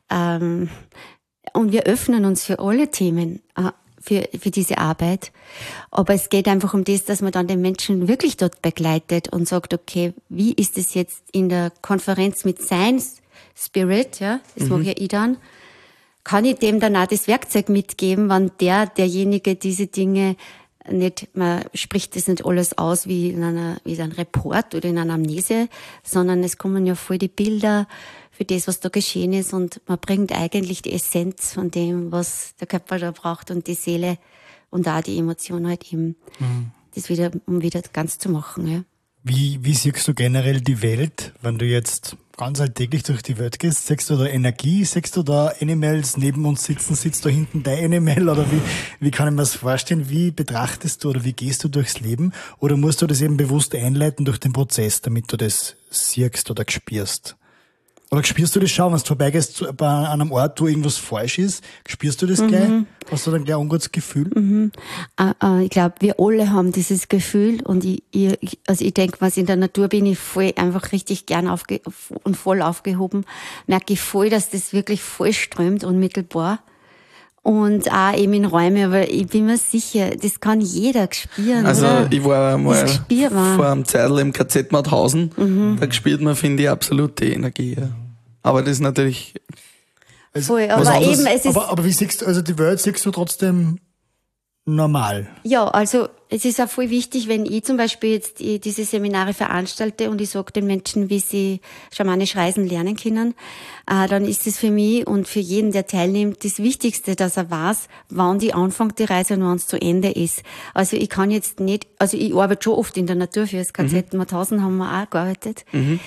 wir öffnen uns für alle Themen, für diese Arbeit. Aber es geht einfach um das, dass man dann den Menschen wirklich dort begleitet und sagt, okay, wie ist es jetzt in der Konferenz mit sein Spirit, ja? Das mache ja ich dann. Kann ich dem dann auch das Werkzeug mitgeben, wenn derjenige diese Dinge nicht, man spricht das nicht alles aus wie in einem Report oder in einer Amnese, sondern es kommen ja voll die Bilder für das, was da geschehen ist und man bringt eigentlich die Essenz von dem, was der Körper da braucht und die Seele und auch die Emotion halt eben, das wieder, um wieder ganz zu machen, ja.
Wie siehst du generell die Welt, wenn du jetzt ganz alltäglich durch die Welt gehst? Siehst du da Energie? Siehst du da Animals neben uns sitzen? Sitzt da hinten dein Animal? Oder wie kann ich mir das vorstellen? Wie betrachtest du oder wie gehst du durchs Leben? Oder musst du das eben bewusst einleiten durch den Prozess, damit du das siehst oder spürst? Oder spürst du das schon, wenn du vorbeigehst an einem Ort, wo irgendwas falsch ist? Spürst du das gleich? Hast du dann gleich ein ungutes Gefühl?
Ich glaube, wir alle haben dieses Gefühl und ich denke, was in der Natur bin ich voll einfach richtig gern und voll aufgehoben. Merke ich voll, dass das wirklich voll strömt, unmittelbar. Und auch eben in Räume, aber ich bin mir sicher, das kann jeder spüren.
Also
oder?
Ich war mal vor einem Zeitl im KZ Mauthausen, da spürt man, finde ich, absolut die Energie. Ja. Aber das ist natürlich...
Voll, aber eben, es ist...
Aber wie siehst du, also die Welt siehst du trotzdem normal?
Ja, also es ist auch voll wichtig, wenn ich zum Beispiel jetzt diese Seminare veranstalte und ich sage den Menschen, wie sie schamanisch reisen lernen können, dann ist es für mich und für jeden, der teilnimmt, das Wichtigste, dass er weiß, wann die anfängt die Reise und wann es zu Ende ist. Also ich kann jetzt nicht, also ich arbeite schon oft in der Natur für das KZ Mauthausen, haben wir auch gearbeitet.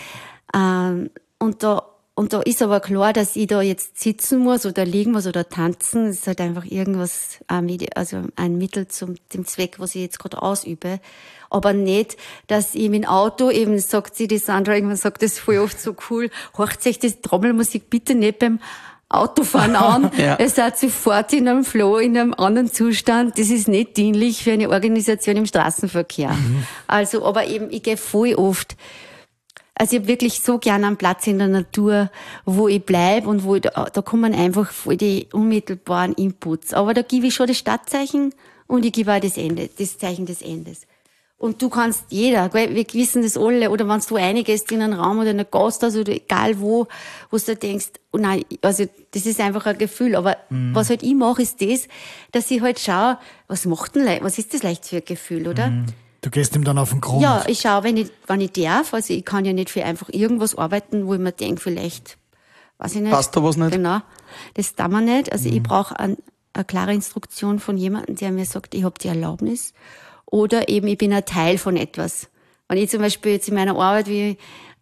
Und da ist aber klar, dass ich da jetzt sitzen muss oder liegen muss oder tanzen. Das ist halt einfach irgendwas, also ein Mittel zum dem Zweck, was ich jetzt gerade ausübe. Aber nicht, dass ich im Auto eben, sagt sie, die Sandra irgendwann sagt das voll oft so cool, horcht sich das Trommelmusik bitte nicht beim Autofahren an. Ja. Ihr seid sofort in einem Flow, in einem anderen Zustand. Das ist nicht dienlich für eine Organisation im Straßenverkehr. Also, aber eben, ich gehe voll oft. Also ich habe wirklich so gern einen Platz in der Natur, wo ich bleib und wo da kommen einfach voll die unmittelbaren Inputs. Aber da gebe ich schon das Startzeichen und ich gebe auch das Zeichen des Endes. Und du kannst jeder, wir wissen das alle, oder wenn du reingehst in einen Raum oder in ein Gasthaus oder egal wo du denkst, oh nein, also das ist einfach ein Gefühl. Aber was halt ich mache, ist das, dass ich halt schaue, was ist das leicht für ein Gefühl, oder?
Du gehst ihm dann auf den Grund.
Ja, ich schaue, wenn ich darf. Also ich kann ja nicht für einfach irgendwas arbeiten, wo ich mir denke, vielleicht, weiß ich nicht.
Passt da was nicht?
Genau, das darf man nicht. Also ich brauche eine klare Instruktion von jemandem, der mir sagt, ich habe die Erlaubnis. Oder eben, ich bin ein Teil von etwas. Wenn ich zum Beispiel jetzt in meiner Arbeit, wie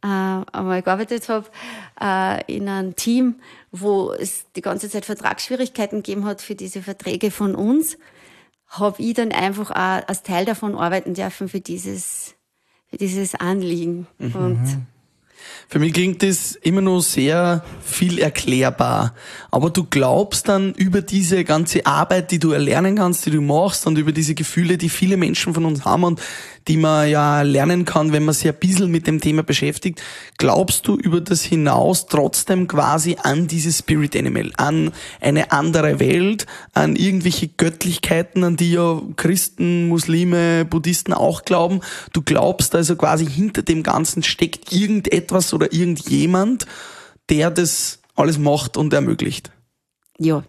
einmal gearbeitet habe, in einem Team, wo es die ganze Zeit Vertragsschwierigkeiten gegeben hat für diese Verträge von uns, habe ich dann einfach auch als Teil davon arbeiten dürfen für dieses Anliegen. Und
für mich klingt das immer noch sehr viel erklärbar. Aber du glaubst dann über diese ganze Arbeit, die du erlernen kannst, die du machst und über diese Gefühle, die viele Menschen von uns haben und die man ja lernen kann, wenn man sich ein bisschen mit dem Thema beschäftigt, glaubst du über das hinaus trotzdem quasi an dieses Spirit Animal, an eine andere Welt, an irgendwelche Göttlichkeiten, an die ja Christen, Muslime, Buddhisten auch glauben? Du glaubst also quasi hinter dem Ganzen steckt irgendetwas oder irgendjemand, der das alles macht und ermöglicht?
Ja.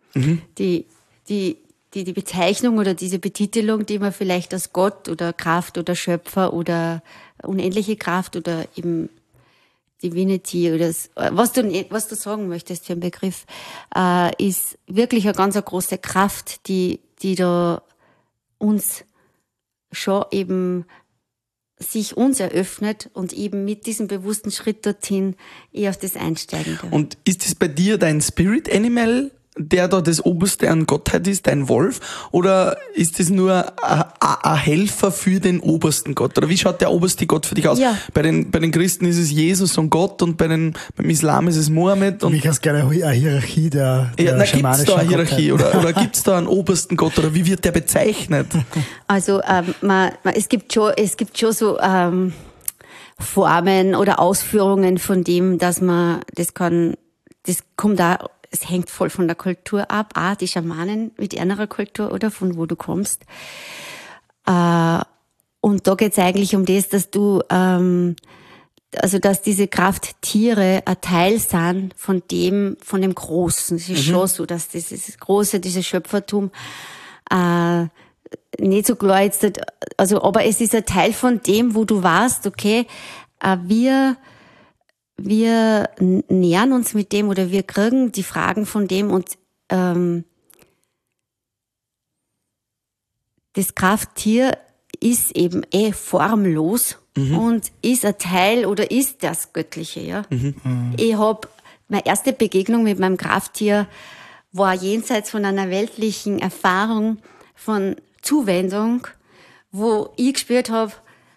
Die Bezeichnung oder diese Betitelung, die man vielleicht als Gott oder Kraft oder Schöpfer oder unendliche Kraft oder eben Divinity oder was du sagen möchtest für einen Begriff, ist wirklich eine ganz große Kraft, die da uns schon eben sich uns eröffnet und eben mit diesem bewussten Schritt dorthin auf das einsteigen darf.
Und ist es bei dir dein Spirit Animal, der da das Oberste an Gottheit ist, dein Wolf? Oder ist es nur ein Helfer für den obersten Gott? Oder wie schaut der oberste Gott für dich aus?
Ja.
Bei den Christen ist es Jesus und Gott und beim Islam ist es Mohammed.
Und ich kann gerne eine Hierarchie der
gibt's
schamanischen
da eine Hierarchie
Gottheit.
oder gibt's da einen obersten Gott oder wie wird der bezeichnet?
Also es gibt schon so Formen oder Ausführungen von dem, dass man es hängt voll von der Kultur ab, auch die Schamanen mit ihrer Kultur oder von wo du kommst. Und da geht's eigentlich um das, dass du, dass diese Krafttiere ein Teil sind von dem Großen. Es ist schon so, dass dieses Große, dieses Schöpfertum, nicht so klar jetzt, aber es ist ein Teil von dem, wo du weißt, okay, wir nähern uns mit dem oder wir kriegen die Fragen von dem und das Krafttier ist eben formlos und ist ein Teil oder ist das Göttliche. Ja? Ich habe meine erste Begegnung mit meinem Krafttier war jenseits von einer weltlichen Erfahrung von Zuwendung, wo ich gespürt habe,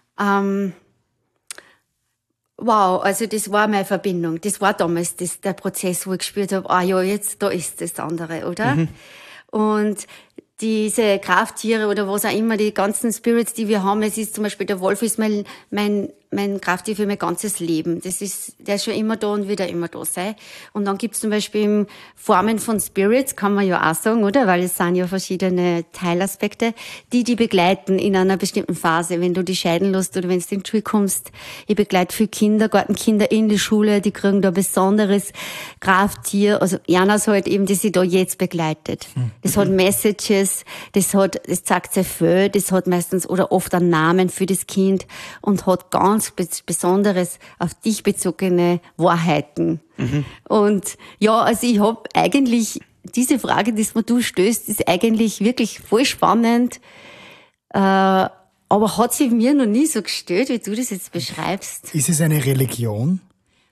wow, also das war meine Verbindung. Das war damals der Prozess, wo ich gespürt habe, da ist das andere, oder? Und diese Krafttiere oder was auch immer, die ganzen Spirits, die wir haben, es ist zum Beispiel, der Wolf ist mein Krafttier für mein ganzes Leben. Der ist schon immer da und wird immer da sein. Und dann gibt's zum Beispiel Formen von Spirits, kann man ja auch sagen, oder? Weil es sind ja verschiedene Teilaspekte, die begleiten in einer bestimmten Phase. Wenn du die scheiden lässt oder wenn du in die Schule kommst. Ich begleite viele Kindergartenkinder in die Schule, die kriegen da ein besonderes Krafttier. Also Janas halt eben, die sie da jetzt begleitet. Das hat Messages, das zeigt sehr viel, das hat meistens oder oft einen Namen für das Kind und hat ganz Besonderes auf dich bezogene Wahrheiten. Und ja, also ich habe eigentlich diese Frage, die du stößt, ist eigentlich wirklich voll spannend, aber hat sich mir noch nie so gestellt, wie du das jetzt beschreibst.
Ist es eine Religion?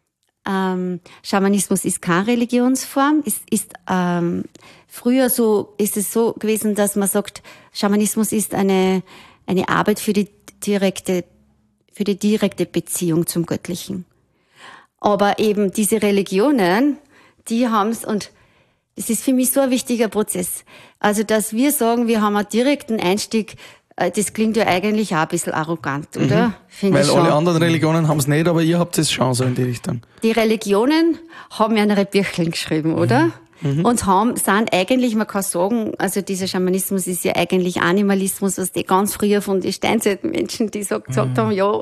Schamanismus ist keine Religionsform. Früher ist es so gewesen, dass man sagt, Schamanismus ist eine Arbeit für die direkte Beziehung zum Göttlichen. Aber eben diese Religionen, die haben's, und das ist für mich so ein wichtiger Prozess. Also, dass wir sagen, wir haben einen direkten Einstieg, das klingt ja eigentlich auch ein bisschen arrogant, oder? Finde ich schon.
Weil alle anderen Religionen haben es nicht, aber ihr habt es schon so in die Richtung.
Die Religionen haben ja ihre Büchlein geschrieben, oder? Und sind eigentlich, man kann sagen, also dieser Schamanismus ist ja eigentlich Animalismus, was die ganz früher von den Steinzeitmenschen, die gesagt haben, ja,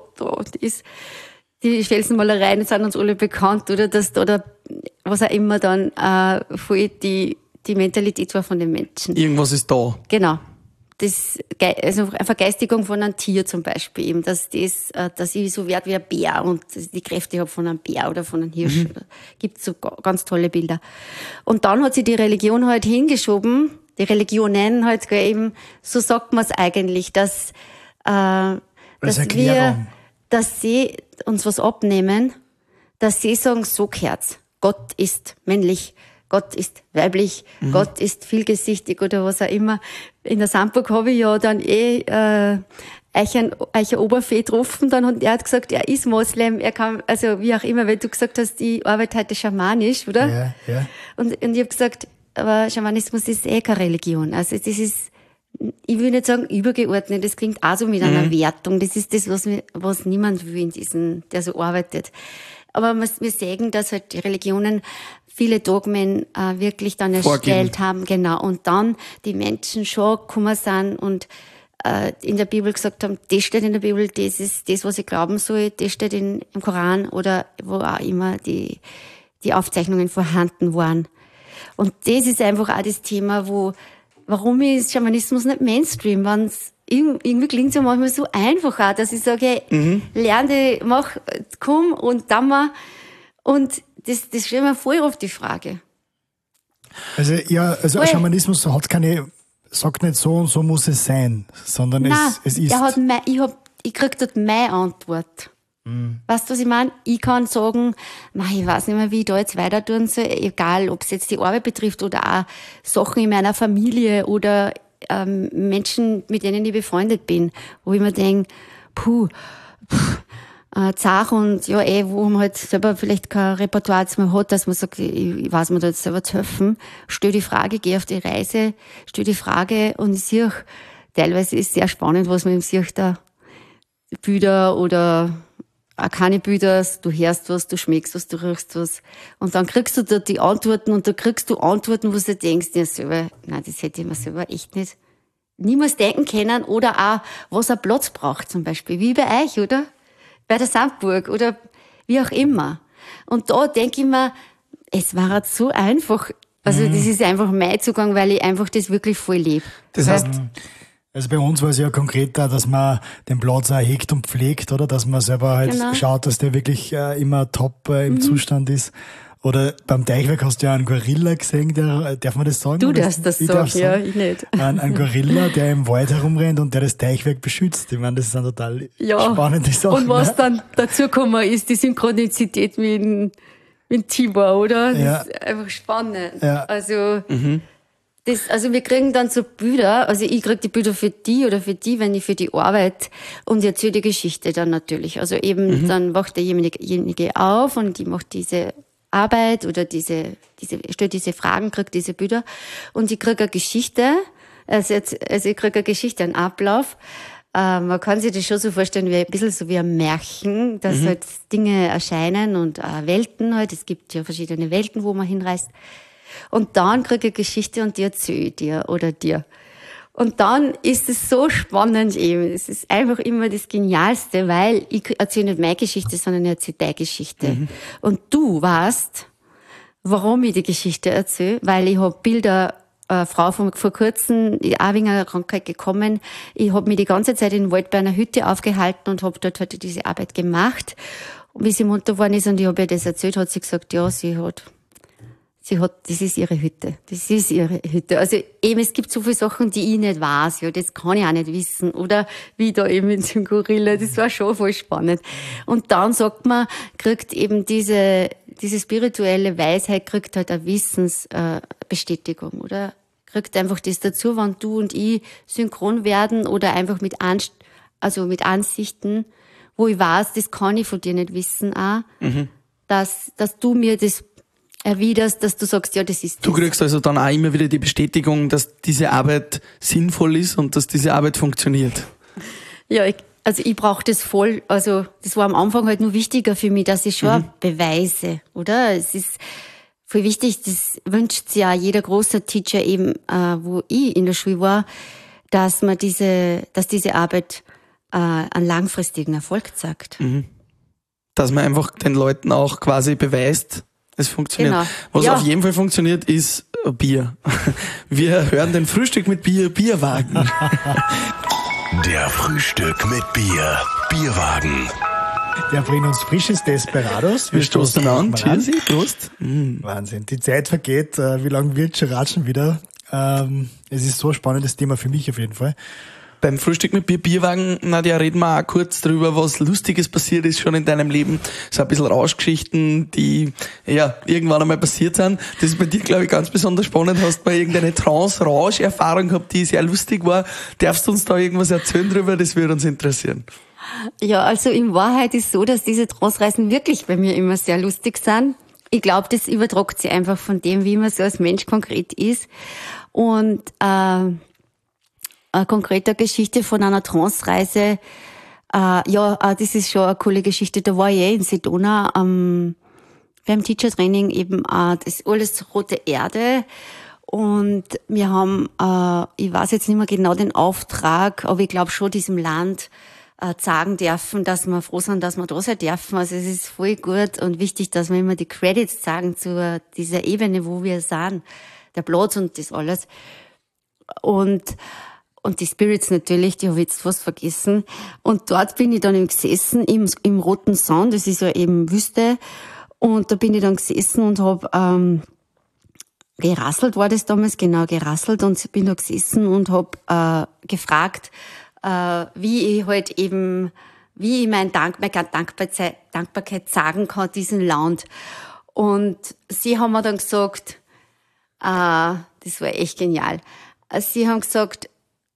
die Felsenmalereien sind uns alle bekannt, oder oder was auch immer dann voll die Mentalität war von den Menschen.
Irgendwas ist da.
Genau. Also eine Vergeistigung von einem Tier zum Beispiel eben, dass ich so werde wie ein Bär und die Kräfte habe von einem Bär oder von einem Hirsch. Gibt so ganz tolle Bilder. Und dann hat sich die Religion halt hingeschoben, die Religionen halt eben, so sagt man es eigentlich, dass
Erklärung.
uns was abnehmen, dass sie sagen, so gehört's. Gott ist männlich, Gott ist weiblich, Gott ist vielgesichtig oder was auch immer. In der Sandburg habe ich ja dann Eicher Oberfee getroffen, dann hat er gesagt, er ist Moslem, er kann, also wie auch immer, weil du gesagt hast, ich arbeite heute schamanisch, oder?
Ja.
Und ich habe gesagt, aber Schamanismus ist keine Religion. Also das ist, ich will nicht sagen übergeordnet, das klingt auch so mit einer Wertung. Das ist das, was niemand will in diesen, der so arbeitet. Aber wir sehen, dass halt die Religionen viele Dogmen wirklich dann erstellt haben, genau. Und dann die Menschen schon gekommen sind und in der Bibel gesagt haben, das steht in der Bibel, das ist das, was ich glauben soll, das steht im Koran oder wo auch immer die Aufzeichnungen vorhanden waren. Und das ist einfach auch das Thema, warum ist Schamanismus nicht Mainstream? Wenn's irgendwie klingt es ja manchmal so einfach auch, dass ich sage, hey, lerne, mach, komm und dann mal. Und das stellt mir voll oft die Frage.
Also Schamanismus hat keine, sagt nicht so und so muss es sein, sondern es ist.
Ich krieg dort meine Antwort. Weißt du, was ich meine? Ich kann sagen, ich weiß nicht mehr, wie ich da jetzt weiter tun soll, egal, ob es jetzt die Arbeit betrifft oder auch Sachen in meiner Familie oder Menschen, mit denen ich befreundet bin, wo ich mir denke, zart und wo man halt selber vielleicht kein Repertoire jetzt mehr hat, dass man sagt, ich weiß mir da jetzt selber zu helfen, stell die Frage, geh auf die Reise, stell die Frage und ich sehe, teilweise ist es sehr spannend, was man im sieht, da Bilder oder auch keine Bilder, du hörst was, du schmeckst was, du riechst was. Und dann kriegst du da die Antworten und da kriegst du Antworten, wo du denkst, ja selber, nein, das hätte ich mir selber echt niemals denken können. Oder auch, was ein Platz braucht zum Beispiel, wie bei euch, oder? Bei der Sandburg oder wie auch immer. Und da denke ich mir, es war halt so einfach. Also das ist einfach mein Zugang, weil ich einfach das wirklich voll lebe.
Das heißt,
also bei uns war es ja konkret da, dass man den Platz auch hegt und pflegt, oder? Dass man selber halt schaut, dass der wirklich immer top im Zustand ist. Oder beim Teichwerk hast du ja einen Gorilla gesehen, darf man das sagen?
Du darfst das sagen, ja, ich nicht.
Ein Gorilla, der im Wald herumrennt und der das Teichwerk beschützt. Ich meine, das ist eine total spannende Sache.
Und was dann dazu gekommen ist, die Synchronizität mit Tibor, oder? Das ist einfach spannend. Ja. Also, also wir kriegen dann so Bilder, also ich krieg die Bilder für die oder für die, wenn ich für die Arbeit und ich erzähle die Geschichte dann natürlich. Also eben, dann wacht derjenige auf und ich mache diese Arbeit oder stelle diese Fragen, kriege diese Bilder und ich kriege eine Geschichte, also ich kriege eine Geschichte, einen Ablauf. Man kann sich das schon so vorstellen, wie ein bisschen so wie ein Märchen, dass halt Dinge erscheinen und Welten halt. Es gibt ja verschiedene Welten, wo man hinreist. Und dann kriege ich eine Geschichte und die erzähle ich dir oder dir. Und dann ist es so spannend eben. Es ist einfach immer das Genialste, weil ich erzähle nicht meine Geschichte, sondern ich erzähle deine Geschichte. Und du weißt, warum ich die Geschichte erzähle, weil ich habe Bilder, Frau vor kurzem, auch wegen einer Krankheit gekommen. Ich habe mich die ganze Zeit in den Wald bei einer Hütte aufgehalten und habe dort heute diese Arbeit gemacht. Und wie sie munter geworden ist und ich habe ihr das erzählt, hat sie gesagt, ja, das ist ihre Hütte. Das ist ihre Hütte. Also eben, es gibt so viele Sachen, die ich nicht weiß. Ja, das kann ich auch nicht wissen. Oder wie da eben in dem Gorilla. Das war schon voll spannend. Und dann sagt man, kriegt eben diese spirituelle Weisheit, kriegt halt eine Wissensbestätigung, oder? Kriegt einfach das dazu, wenn du und ich synchron werden oder einfach mit Ansichten, wo ich weiß, das kann ich von dir nicht wissen auch, dass du mir das erwiderst, dass du sagst, ja, das ist das.
Du kriegst also dann auch immer wieder die Bestätigung, dass diese Arbeit sinnvoll ist und dass diese Arbeit funktioniert.
Ja, ich brauche das voll. Also das war am Anfang halt nur wichtiger für mich, dass ich schon beweise, oder? Es ist voll wichtig, das wünscht sich ja jeder große Teacher eben, wo ich in der Schule war, dass diese Arbeit einen langfristigen Erfolg zeigt.
Dass man einfach den Leuten auch quasi beweist, es funktioniert.
Genau.
Was auf jeden Fall funktioniert, ist Bier. Wir hören den Frühstück mit Bier, Bierwagen.
Der Frühstück mit Bier, Bierwagen.
Der bringt uns frisches Desperados.
Wir stoßen an. Cheers, Prost.
Wahnsinn. Die Zeit vergeht. Wie lange wird schon ratschen wieder? Es ist so ein spannendes Thema für mich auf jeden Fall.
beim Frühstück mit Bierwagen, Nadja, reden wir auch kurz drüber, was Lustiges passiert ist schon in deinem Leben. So ein bisschen Rauschgeschichten, die ja irgendwann einmal passiert sind. Das ist bei dir, glaube ich, ganz besonders spannend. Hast du mal irgendeine Trance-Rausch-Erfahrung gehabt, die sehr lustig war? Darfst du uns da irgendwas erzählen drüber? Das würde uns interessieren.
Ja, also in Wahrheit ist so, dass diese Trance-Reisen wirklich bei mir immer sehr lustig sind. Ich glaube, das übertragt sich einfach von dem, wie man so als Mensch konkret ist. Und eine konkrete Geschichte von einer Trance-Reise, das ist schon eine coole Geschichte. Da war ich in Sedona beim Teacher-Training eben das alles rote Erde. Und wir haben, ich weiß jetzt nicht mehr genau den Auftrag, aber ich glaube schon diesem Land sagen dürfen, dass wir froh sind, dass wir da sein dürfen. Also es ist voll gut und wichtig, dass wir immer die Credits sagen zu dieser Ebene, wo wir sind, der Platz und das alles. Und die Spirits natürlich, die habe ich jetzt fast vergessen. Und dort bin ich dann eben gesessen im Roten Sand, das ist ja eben Wüste. Und da bin ich dann gesessen und habe gerasselt, war das damals, genau, gerasselt. Und bin da gesessen und habe gefragt, wie ich halt eben, wie ich meine Dankbarkeit sagen kann, diesen Land. Und sie haben mir dann gesagt, das war echt genial. Sie haben gesagt,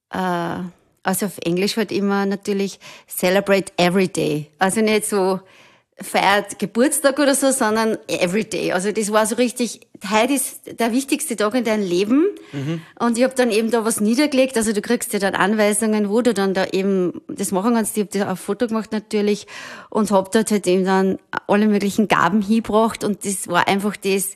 also auf Englisch halt immer natürlich celebrate every day. Also nicht so feiert Geburtstag oder so, sondern every day. Also das war so richtig, heute ist der wichtigste Tag in deinem Leben. Mhm. Und ich habe dann eben da was niedergelegt. Also du kriegst ja dann Anweisungen, wo du dann da eben das machen kannst. Ich habe das auf Foto gemacht natürlich und habe dort halt eben dann alle möglichen Gaben hingebracht. Und das war einfach dieses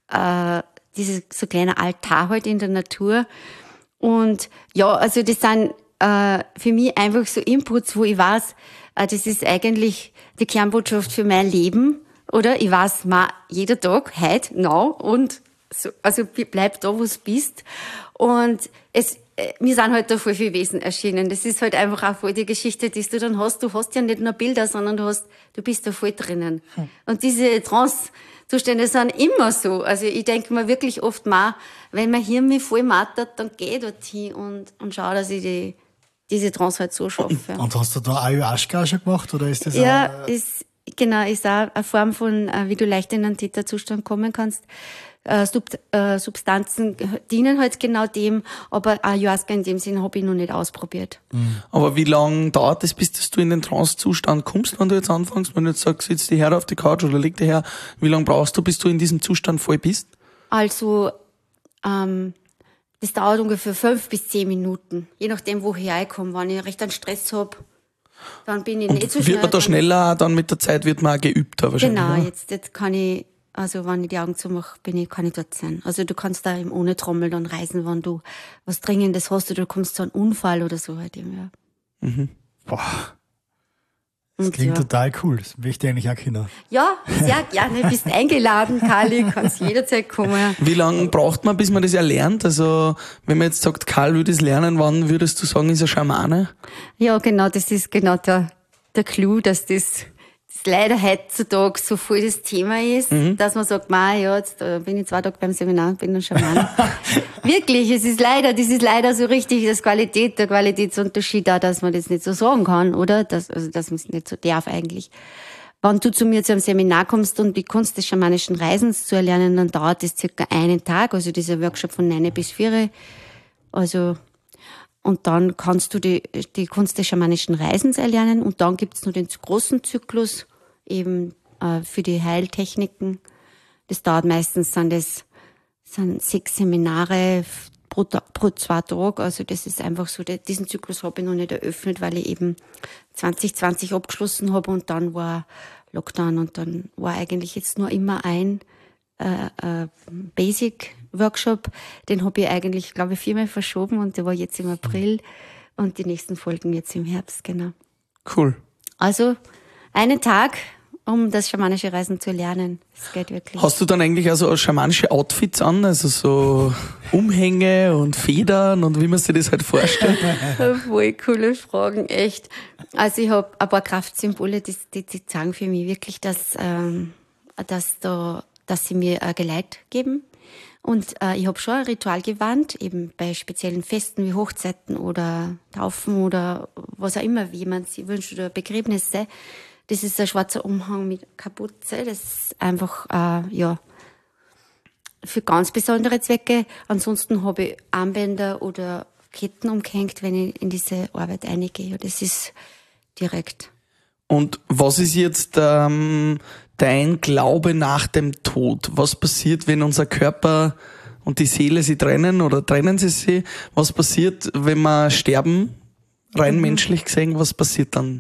so kleiner Altar halt in der Natur. Und ja, also das sind für mich einfach so Inputs, wo ich weiß, das ist eigentlich die Kernbotschaft für mein Leben, oder? Ich weiß mal jeder Tag, heute, now, und so, also bleib da, wo du bist. Und mir sind halt da voll viele Wesen erschienen. Das ist halt einfach auch voll die Geschichte, die du dann hast. Du hast ja nicht nur Bilder, sondern du bist da voll drinnen. Und diese Trance-Zustände sind immer so. Also ich denke mir wirklich oft mal, wenn mein Hirn mich voll mattert, dann geh ich dorthin und schau, dass ich diese Trance halt so schaffe.
Und hast du da Ayahuasca schon gemacht, oder ist das
ja, ist auch eine Form von, wie du leicht in einen Theta-Zustand kommen kannst. Substanzen dienen halt genau dem, aber Ayahuasca in dem Sinn habe ich noch nicht ausprobiert.
Aber wie lange dauert es, bis du in den Trance-Zustand kommst, wenn du jetzt anfängst? Wenn du jetzt sagst, sitzt die her auf die Couch oder leg dich her, wie lange brauchst du, bis du in diesem Zustand voll bist?
Also, das dauert ungefähr 5 bis 10 Minuten, je nachdem, woher ich komme. Wenn ich recht einen Stress habe, dann bin ich nicht so schnell.
Wird man da schneller, dann mit der Zeit wird man auch geübter wahrscheinlich?
Genau,
oder?
jetzt kann ich, also wenn ich die Augen zumache, kann ich dort sein. Also du kannst da eben ohne Trommel dann reisen, wenn du was Dringendes hast oder du kommst zu einem Unfall oder so halt eben, ja.
Mhm. Boah. Das klingt total cool. Das möchte ich eigentlich auch können.
Ja, sehr gerne. Bist eingeladen, Kali. Kannst jederzeit kommen.
Wie lange braucht man, bis man das erlernt? Also, wenn man jetzt sagt, Karl würde es lernen, wann würdest du sagen, ist er Schamane?
Ja, genau. Das ist genau der Clou, dass das leider heutzutage so voll das Thema ist, dass man sagt, ja, jetzt bin ich 2 Tage beim Seminar und bin ein Schamane. Wirklich, das ist leider so richtig der Qualitätsunterschied da, dass man das nicht so sagen kann, oder? Dass man es nicht so darf eigentlich. Wenn du zu mir zu einem Seminar kommst und die Kunst des schamanischen Reisens zu erlernen, dann dauert das circa einen Tag, also dieser Workshop von 9 bis 4. Also, und dann kannst du die Kunst des schamanischen Reisens erlernen und dann gibt's noch den großen Zyklus eben für die Heiltechniken. Das dauert meistens, sind 6 Seminare pro 2 Tage. Also das ist einfach so, diesen Zyklus habe ich noch nicht eröffnet, weil ich eben 2020 abgeschlossen habe und dann war Lockdown und dann war eigentlich jetzt nur immer ein Basic-Workshop. Den habe ich eigentlich, glaube ich, 4-mal verschoben und der war jetzt im April und die nächsten folgen jetzt im Herbst, genau.
Cool.
Also einen Tag, um das schamanische Reisen zu lernen. Das geht wirklich.
Hast du dann eigentlich also schamanische Outfits an, also so Umhänge und Federn und wie man sich das halt vorstellt?
Voll coole Fragen, echt. Also ich habe ein paar Kraftsymbole, die sagen für mich wirklich, dass sie mir Geleit geben. Und ich habe schon ein Ritual gewandt, eben bei speziellen Festen wie Hochzeiten oder Taufen oder was auch immer, wie man sich wünscht, oder Begräbnisse. Das ist ein schwarzer Umhang mit Kapuze. Das ist einfach, für ganz besondere Zwecke. Ansonsten habe ich Armbänder oder Ketten umgehängt, wenn ich in diese Arbeit reingehe. Das ist direkt.
Und was ist jetzt dein Glaube nach dem Tod? Was passiert, wenn unser Körper und die Seele sich trennen oder trennen sie sich? Was passiert, wenn wir sterben? Rein menschlich gesehen, was passiert dann?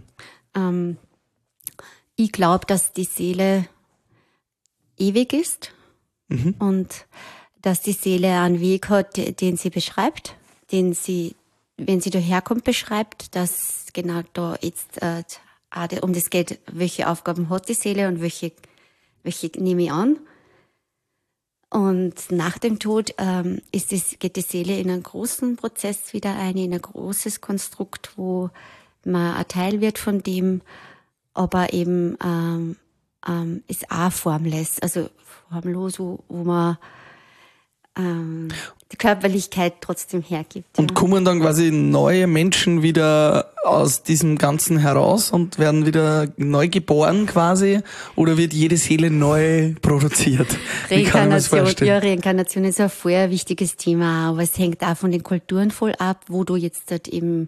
Ich glaube, dass die Seele ewig ist und dass die Seele einen Weg hat, den sie beschreibt, den sie, wenn sie daherkommt, beschreibt, dass genau da jetzt um das geht, welche Aufgaben hat die Seele und welche nehme ich an. Und nach dem Tod geht die Seele in einen großen Prozess wieder ein, in ein großes Konstrukt, wo man ein Teil wird von dem, aber eben ist auch formless, also formlos, wo man die Körperlichkeit trotzdem hergibt.
Und kommen dann quasi neue Menschen wieder aus diesem Ganzen heraus und werden wieder neu geboren quasi? Oder wird jede Seele neu produziert?
Reinkarnation ist ein voll wichtiges Thema, aber es hängt auch von den Kulturen voll ab, wo du jetzt halt eben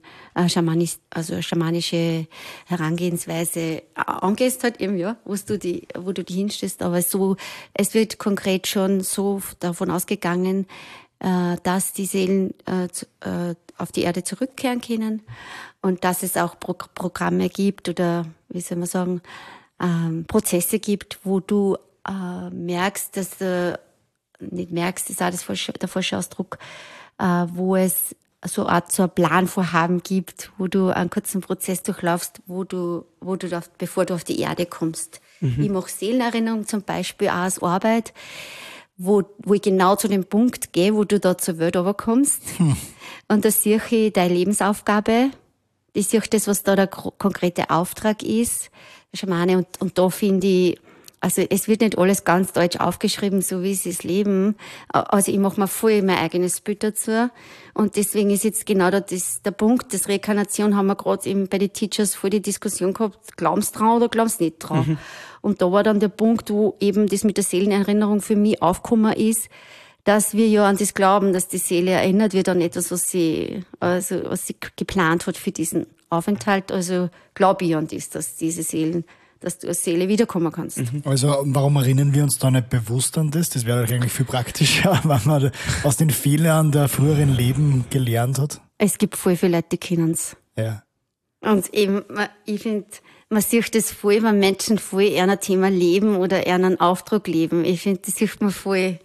schamanische Herangehensweise angehst halt eben, ja, wo du die hinstellst. Aber so, es wird konkret schon so davon ausgegangen, dass die Seelen auf die Erde zurückkehren können und dass es auch Programme gibt oder, wie soll man sagen, Prozesse gibt, wo du merkst, dass du nicht merkst, das ist auch der falsche Ausdruck, wo es so ein Planvorhaben gibt, wo du einen kurzen Prozess durchlaufst, bevor du auf die Erde kommst. Ich mache Seelenerinnerung zum Beispiel auch als Arbeit, wo ich genau zu dem Punkt gehe, wo du da zur Welt runterkommst. Und da sehe ich deine Lebensaufgabe. Ich sehe das, was da der konkrete Auftrag ist, der Schamane. Und da finde ich, also es wird nicht alles ganz deutsch aufgeschrieben, so wie sie es leben. Also ich mache mir voll mein eigenes Bild dazu. Und deswegen ist jetzt genau der Punkt, das Reinkarnation haben wir gerade eben bei den Teachers voll die Diskussion gehabt, glaubst dran oder glaubst nicht dran. Und da war dann der Punkt, wo eben das mit der Seelenerinnerung für mich aufgekommen ist, dass wir ja an das glauben, dass die Seele erinnert wird an etwas, was sie geplant hat für diesen Aufenthalt. Also glaube ich an das, dass du als Seele wiederkommen kannst.
Also warum erinnern wir uns da nicht bewusst an das? Das wäre doch eigentlich viel praktischer, wenn man aus den Fehlern der früheren Leben gelernt hat.
Es gibt voll viele Leute, die kennen es.
Ja.
Und eben, ich finde, man sieht das voll, wenn Menschen voll eher ein Thema leben oder eher einen Auftrag leben. Ich finde, das sieht man voll.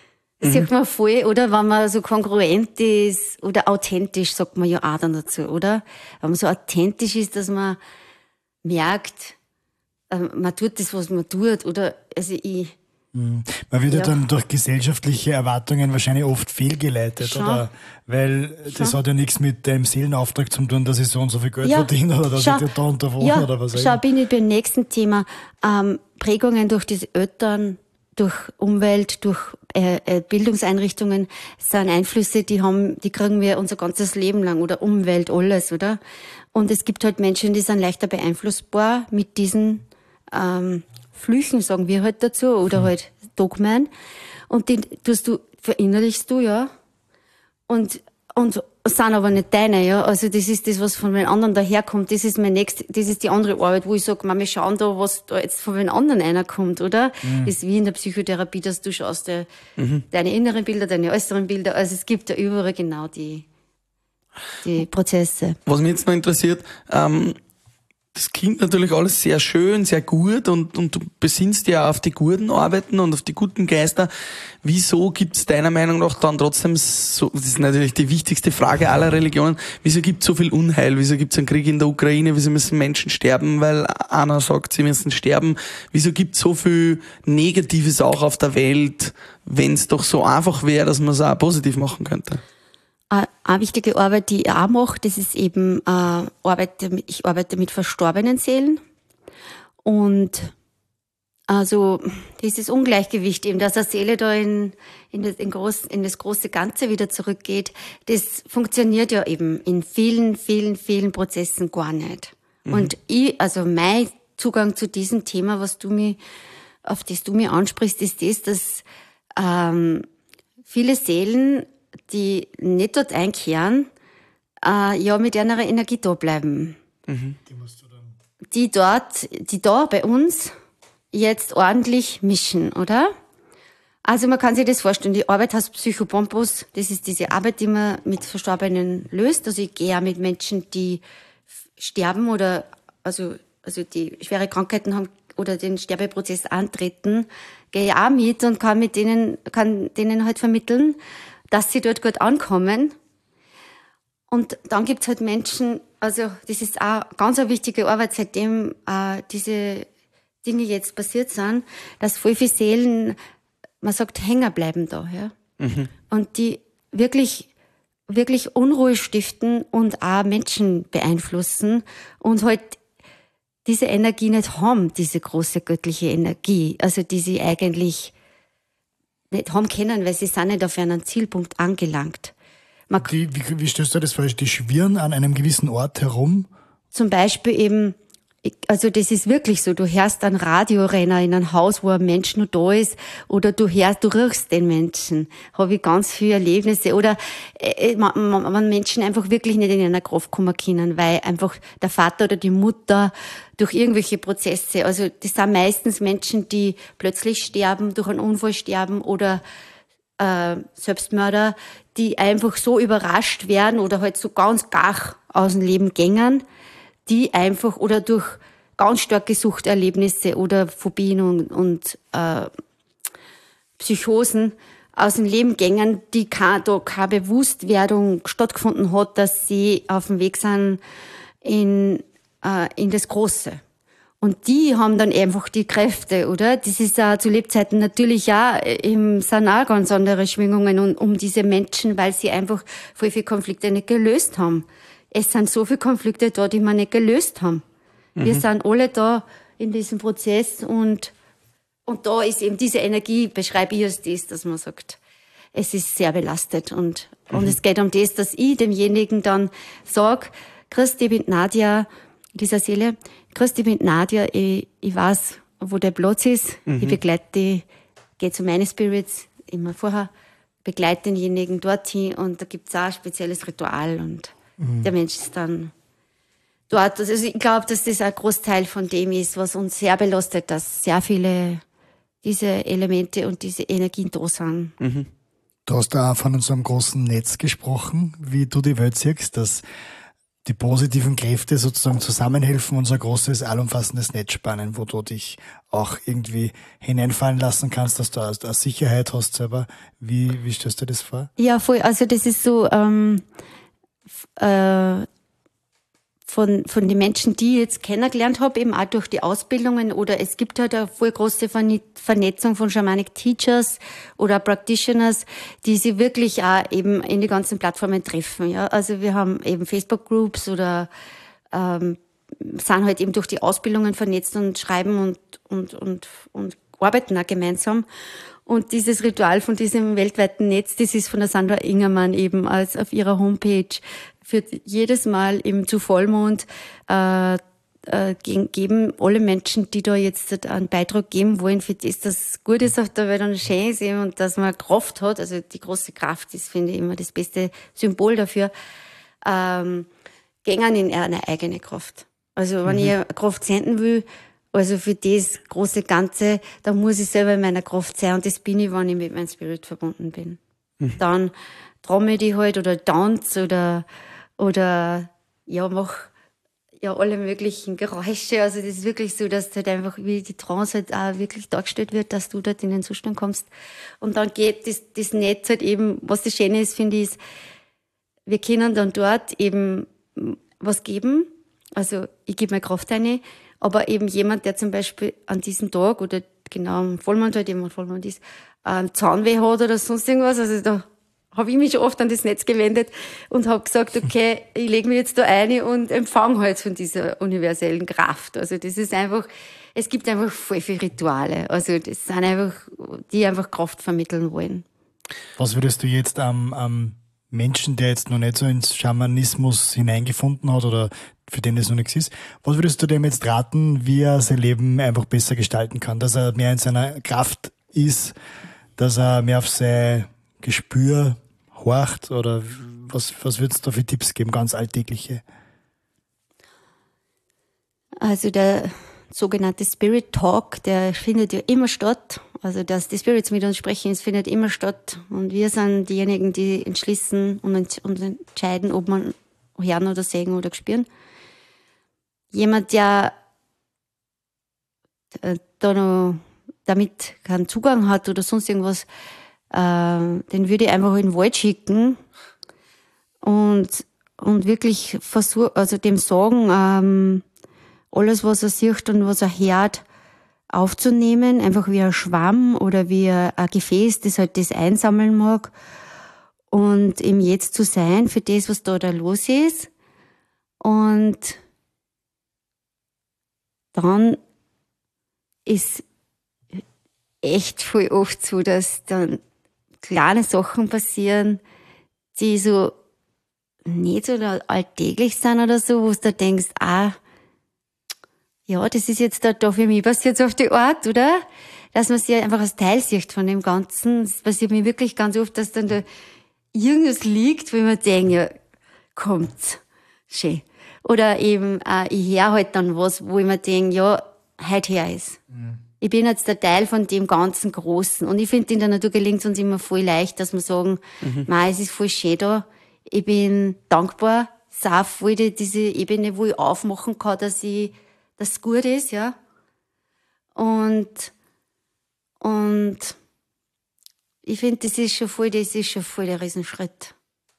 Oder wenn man so kongruent ist oder authentisch, sagt man ja auch dann dazu, oder? Wenn man so authentisch ist, dass man merkt, man tut das, was man tut, oder? Also
man wird ja dann durch gesellschaftliche Erwartungen wahrscheinlich oft fehlgeleitet,
Schon.
oder? Weil das hat ja nichts mit deinem Seelenauftrag zu tun, dass ich so und so viel Geld verdiene, oder dass ich da und da wohne, oder was auch immer.
Bin ich beim nächsten Thema. Prägungen durch die Eltern, durch Umwelt, durch Bildungseinrichtungen sind Einflüsse, die kriegen wir unser ganzes Leben lang, oder Umwelt, alles, oder? Und es gibt halt Menschen, die sind leichter beeinflussbar mit diesen Flüchen, sagen wir halt dazu, oder halt Dogmen. Und die verinnerlichst du, ja. Und sind aber nicht deine, ja. Also das ist das, was von den anderen daherkommt. Das ist die andere Arbeit, wo ich sage, wir schauen da, was da jetzt von den anderen einer kommt, oder? Das ist wie in der Psychotherapie, dass du schaust, deine inneren Bilder, deine äußeren Bilder. Also es gibt da überall genau die Prozesse.
Was mich jetzt noch interessiert, das klingt natürlich alles sehr schön, sehr gut und du besinnst ja auf die guten Arbeiten und auf die guten Geister. Wieso gibt es deiner Meinung nach dann trotzdem so, das ist natürlich die wichtigste Frage aller Religionen, wieso gibt es so viel Unheil? Wieso gibt es einen Krieg in der Ukraine? Wieso müssen Menschen sterben, weil einer sagt, sie müssen sterben? Wieso gibt es so viel Negatives auch auf der Welt, wenn es doch so einfach wäre, dass man es auch positiv machen könnte?
Eine wichtige Arbeit, die ich auch mache, das ist eben, ich arbeite mit verstorbenen Seelen. Und Also dieses Ungleichgewicht eben, dass eine Seele da in das große Ganze wieder zurückgeht, das funktioniert ja eben in vielen, vielen, vielen Prozessen gar nicht. Und also mein Zugang zu diesem Thema, auf das du mich ansprichst, ist das, dass viele Seelen, die nicht dort einkehren, ja mit einer Energie da bleiben. Die da bei uns jetzt ordentlich mischen, oder? Also man kann sich das vorstellen, die Arbeit heißt Psychopompos, das ist diese Arbeit, die man mit Verstorbenen löst. Also ich gehe auch mit Menschen, die sterben oder also die schwere Krankheiten haben oder den Sterbeprozess antreten, gehe ich auch mit und kann denen halt vermitteln, dass sie dort gut ankommen. Und dann gibt's halt Menschen, also das ist auch ganz eine wichtige Arbeit, seitdem diese Dinge jetzt passiert sind, dass voll viele Seelen, man sagt, hängen bleiben da, ja. Und die wirklich, wirklich Unruhe stiften und auch Menschen beeinflussen und halt diese Energie nicht haben, diese große göttliche Energie, also die sie eigentlich nicht haben können, weil sie sind nicht auf einen Zielpunkt angelangt.
Wie stellst du das vor? Die schwirren an einem gewissen Ort herum?
Zum Beispiel eben, also das ist wirklich so, du hörst einen Radiorenner in einem Haus, wo ein Mensch noch da ist, oder du riechst den Menschen. Habe ich ganz viele Erlebnisse. Oder wenn Menschen einfach wirklich nicht in einer Kraft kommen können, weil einfach der Vater oder die Mutter durch irgendwelche Prozesse, also das sind meistens Menschen, die plötzlich sterben, durch einen Unfall sterben oder Selbstmörder, die einfach so überrascht werden oder halt so ganz gar aus dem Leben gängen, die einfach oder durch ganz starke Suchterlebnisse oder Phobien und Psychosen aus dem Leben gängen, da keine Bewusstwerdung stattgefunden hat, dass sie auf dem Weg sind in das Große. Und die haben dann einfach die Kräfte, oder? Das ist auch zu Lebzeiten natürlich auch, sind auch ganz andere Schwingungen um diese Menschen, weil sie einfach voll viele Konflikte nicht gelöst haben. Es sind so viele Konflikte da, die wir nicht gelöst haben. Wir sind alle da in diesem Prozess und da ist eben diese Energie, beschreibe ich als das, dass man sagt, es ist sehr belastet und es geht um das, dass ich demjenigen dann sage, Christi, ich bin Nadja, dieser Seele, Christi, ich bin Nadja, ich weiß, wo der Platz ist, ich begleite die, gehe zu meinen Spirits, immer vorher, begleite denjenigen dorthin und da gibt's auch ein spezielles Ritual und der Mensch ist dann dort. Also ich glaube, dass das ein Großteil von dem ist, was uns sehr belastet, dass sehr viele diese Elemente und diese Energien da sind.
Du hast da auch von so einem großen Netz gesprochen, wie du die Welt siehst, dass die positiven Kräfte sozusagen zusammenhelfen und so ein großes, allumfassendes Netz spannen, wo du dich auch irgendwie hineinfallen lassen kannst, dass du eine Sicherheit hast selber. Wie stellst du das vor?
Ja, voll. Also das ist so von den Menschen, die ich jetzt kennengelernt habe, eben auch durch die Ausbildungen, oder es gibt halt eine voll große Vernetzung von Shamanic Teachers oder Practitioners, die sie wirklich auch eben in die ganzen Plattformen treffen. Ja, also wir haben eben Facebook-Groups oder sind halt eben durch die Ausbildungen vernetzt und schreiben und arbeiten auch gemeinsam. Und dieses Ritual von diesem weltweiten Netz, das ist von der Sandra Ingermann eben als auf ihrer Homepage, führt jedes Mal eben zu Vollmond, geben alle Menschen, die da jetzt einen Beitrag geben wollen, für das, dass gut ist auf der Welt und schön ist eben und dass man Kraft hat, also die große Kraft ist, finde ich, immer das beste Symbol dafür, gehen in eine eigene Kraft. Also wenn ich eine Kraft senden will, also für das große Ganze, da muss ich selber in meiner Kraft sein. Und das bin ich, wenn ich mit meinem Spirit verbunden bin. Dann trommel ich halt oder tanze oder ja, mach ja alle möglichen Geräusche. Also das ist wirklich so, dass halt einfach wie die Trance halt auch wirklich dargestellt wird, dass du dort in den Zustand kommst. Und dann geht das Netz halt eben, was das Schöne ist, finde ich, ist, wir können dann dort eben was geben. Also ich gebe meine Kraft rein, aber eben jemand, der zum Beispiel an diesem Tag oder genau am Vollmond halt, eben am Vollmond ist, Zahnweh hat oder sonst irgendwas, also da habe ich mich schon oft an das Netz gewendet und habe gesagt, okay, ich lege mich jetzt da ein und empfange halt von dieser universellen Kraft. Also das ist einfach, es gibt einfach voll viele Rituale. Also das sind einfach, die einfach Kraft vermitteln wollen.
Was würdest du jetzt am Menschen, der jetzt noch nicht so ins Schamanismus hineingefunden hat oder für den das noch nichts ist, was würdest du dem jetzt raten, wie er sein Leben einfach besser gestalten kann? Dass er mehr in seiner Kraft ist, dass er mehr auf sein Gespür horcht, oder was würdest du da für Tipps geben, ganz alltägliche?
Also der sogenannte Spirit Talk, der findet ja immer statt. Also dass die Spirits mit uns sprechen, es findet immer statt. Und wir sind diejenigen, die entschließen und entscheiden, ob man hören oder sehen oder spüren. Jemand, der da noch damit keinen Zugang hat oder sonst irgendwas, den würde ich einfach in den Wald schicken und wirklich versuchen, also dem sagen, alles, was er sieht und was er hört, aufzunehmen, einfach wie ein Schwamm oder wie ein Gefäß, das halt das einsammeln mag und im Jetzt zu sein für das, was da los ist. Und dann ist echt voll oft so, dass dann kleine Sachen passieren, die so nicht so alltäglich sind oder so, wo du denkst, ja, das ist jetzt da für mich passiert auf die Art, oder? Dass man sich einfach als Teil sieht von dem Ganzen. Das passiert mir wirklich ganz oft, dass dann da irgendwas liegt, wo ich mir denke, ja, kommt's, schön. Oder eben, ich höre halt dann was, wo ich mir denke, ja, heute her ist. Mhm. Ich bin jetzt der Teil von dem ganzen Großen. Und ich finde, in der Natur gelingt es uns immer voll leicht, dass wir sagen, es ist voll schön da. Ich bin dankbar. Es ist auch voll diese Ebene, wo ich aufmachen kann, dass es gut ist, ja. Und ich finde, das ist schon voll der Riesenschritt.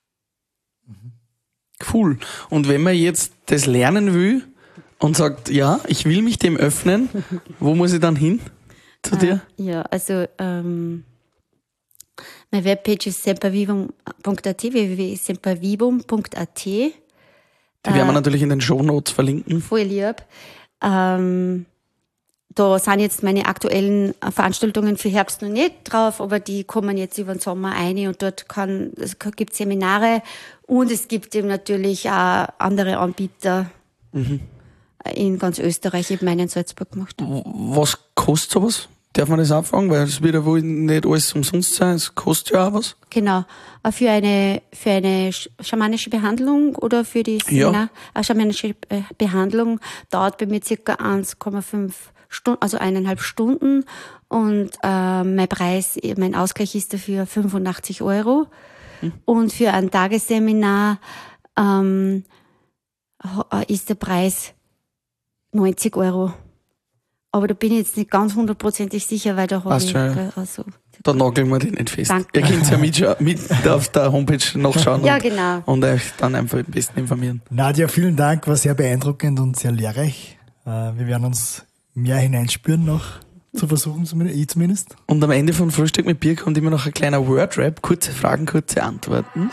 Cool. Und wenn man jetzt das lernen will und sagt, ja, ich will mich dem öffnen, wo muss ich dann hin zu dir?
Ja, also meine Webpage ist sempervivum.at, www.sempervivum.at. Die
werden wir natürlich in den Shownotes verlinken.
Voll lieb. Da sind jetzt meine aktuellen Veranstaltungen für Herbst noch nicht drauf, aber die kommen jetzt über den Sommer rein und dort gibt es Seminare und es gibt eben natürlich auch andere Anbieter in ganz Österreich. Ich habe meinen in Salzburg gemacht.
Was kostet sowas? Darf man das auch fragen? Weil es wird ja wohl nicht alles umsonst sein, es kostet ja auch was.
Genau. Für eine schamanische Behandlung oder für die Seminar, eine schamanische Behandlung dauert bei mir circa 1,5 Stunden, also 1,5 Stunden. Und mein Ausgleich ist dafür 85 €. Und für ein Tagesseminar ist der Preis 90 €. Aber da bin ich jetzt nicht ganz 100%ig sicher, weil da habe ich...
Da nageln wir den nicht fest.
Danke.
Ihr könnt ja mit auf der Homepage nachschauen
genau.
und euch dann einfach am besten informieren.
Nadja, vielen Dank, war sehr beeindruckend und sehr lehrreich. Wir werden uns mehr hineinspüren noch zu versuchen, ich zumindest.
Und am Ende von Frühstück mit Bier kommt immer noch ein kleiner Word-Rap. Kurze Fragen, kurze Antworten.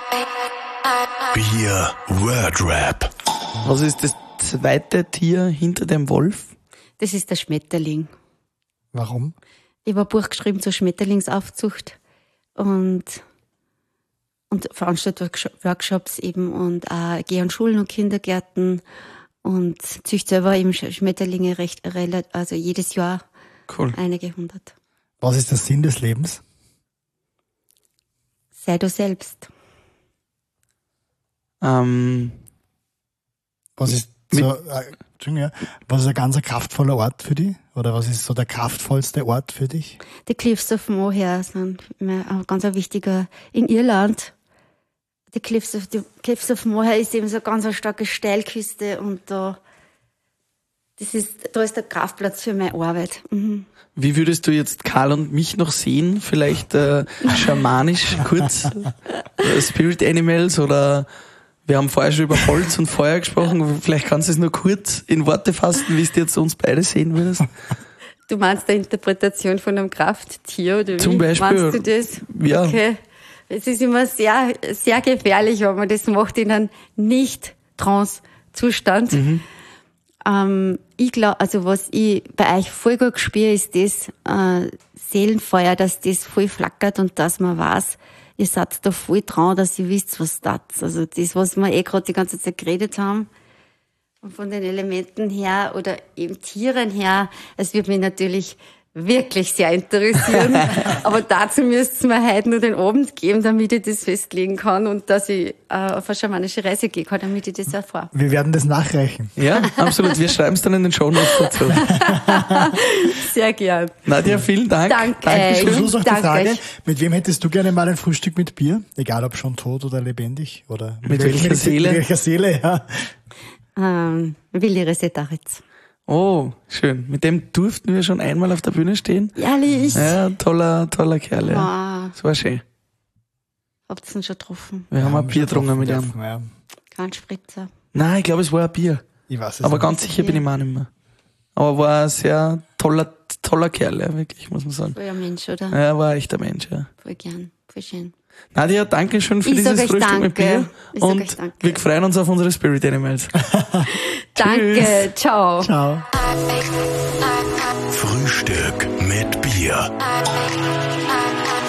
Bier Word-Rap.
Was ist das zweite Tier hinter dem Wolf?
Das ist der Schmetterling.
Warum?
Ich habe ein Buch geschrieben zur Schmetterlingsaufzucht und veranstalte Workshops eben und gehe an Schulen und Kindergärten und züchte selber eben Schmetterlinge also jedes Jahr einige 100.
Was ist der Sinn des Lebens?
Sei du selbst.
Was ist was ist ein ganz kraftvoller Ort für dich? Oder was ist so der kraftvollste Ort für dich?
Die Cliffs of Moher sind ein ganz wichtiger in Irland. Die Cliffs of Moher ist eben so eine ganz starke Steilküste und da ist der Kraftplatz für meine Arbeit. Mhm.
Wie würdest du jetzt Karl und mich noch sehen? Vielleicht schamanisch kurz? Spirit Animals oder... Wir haben vorher schon über Holz und Feuer gesprochen. Vielleicht kannst du es nur kurz in Worte fassen, wie du jetzt uns beide sehen würdest.
Du meinst eine Interpretation von einem Krafttier, oder wie?
Zum Beispiel.
Meinst du das?
Ja.
Okay. Es ist immer sehr, sehr gefährlich, wenn man das macht in einem Nicht-Trance-Zustand. Ich glaube, also was ich bei euch voll gut spüre, ist das Seelenfeuer, dass das voll flackert und dass man weiß, ihr seid da voll dran, dass ihr wisst, was das. Also das, was wir gerade die ganze Zeit geredet haben, und von den Elementen her oder eben Tieren her, es wird mich natürlich wirklich sehr interessieren. Aber dazu müsst ihr mir heute nur den Abend geben, damit ich das festlegen kann und dass ich auf eine schamanische Reise gehen kann, damit ich das erfahre.
Wir werden das nachreichen.
Ja, absolut. Wir schreiben es dann in den Shownotes dazu.
Sehr gern.
Nadja, vielen Dank.
Danke.
Dankeschön.
Zum Schluss noch die
Danke
Frage,
euch.
mit wem hättest du gerne mal ein Frühstück mit Bier? Egal ob schon tot oder lebendig? Oder
Mit welcher Seele?
Mit welcher Seele, ja.
Willi Resetaritz.
Oh, schön. Mit dem durften wir schon einmal auf der Bühne stehen.
Ehrlich?
Ja, toller Kerl. Ja.
Wow.
Das war schön.
Habt ihr ihn schon getroffen?
Wir haben ein Bier getrunken mit ihm.
Ja.
Kein Spritzer.
Nein, ich glaube, es war ein Bier.
Ich weiß es
Aber
nicht.
ganz sicher bin ich mir auch nicht mehr. Aber war ein sehr toller Kerl, ja, wirklich, muss man sagen.
Voll ein Mensch, oder?
Ja, er war ein echter Mensch, ja.
Voll gern. Voll schön.
Nadja, danke schön für
Ich sag
dieses
euch
Frühstück mit
danke.
Bier.
Ich sag
Und
euch danke.
wir freuen uns auf unsere Spirit Animals.
Danke. Ciao.
Ciao.
Frühstück mit Bier.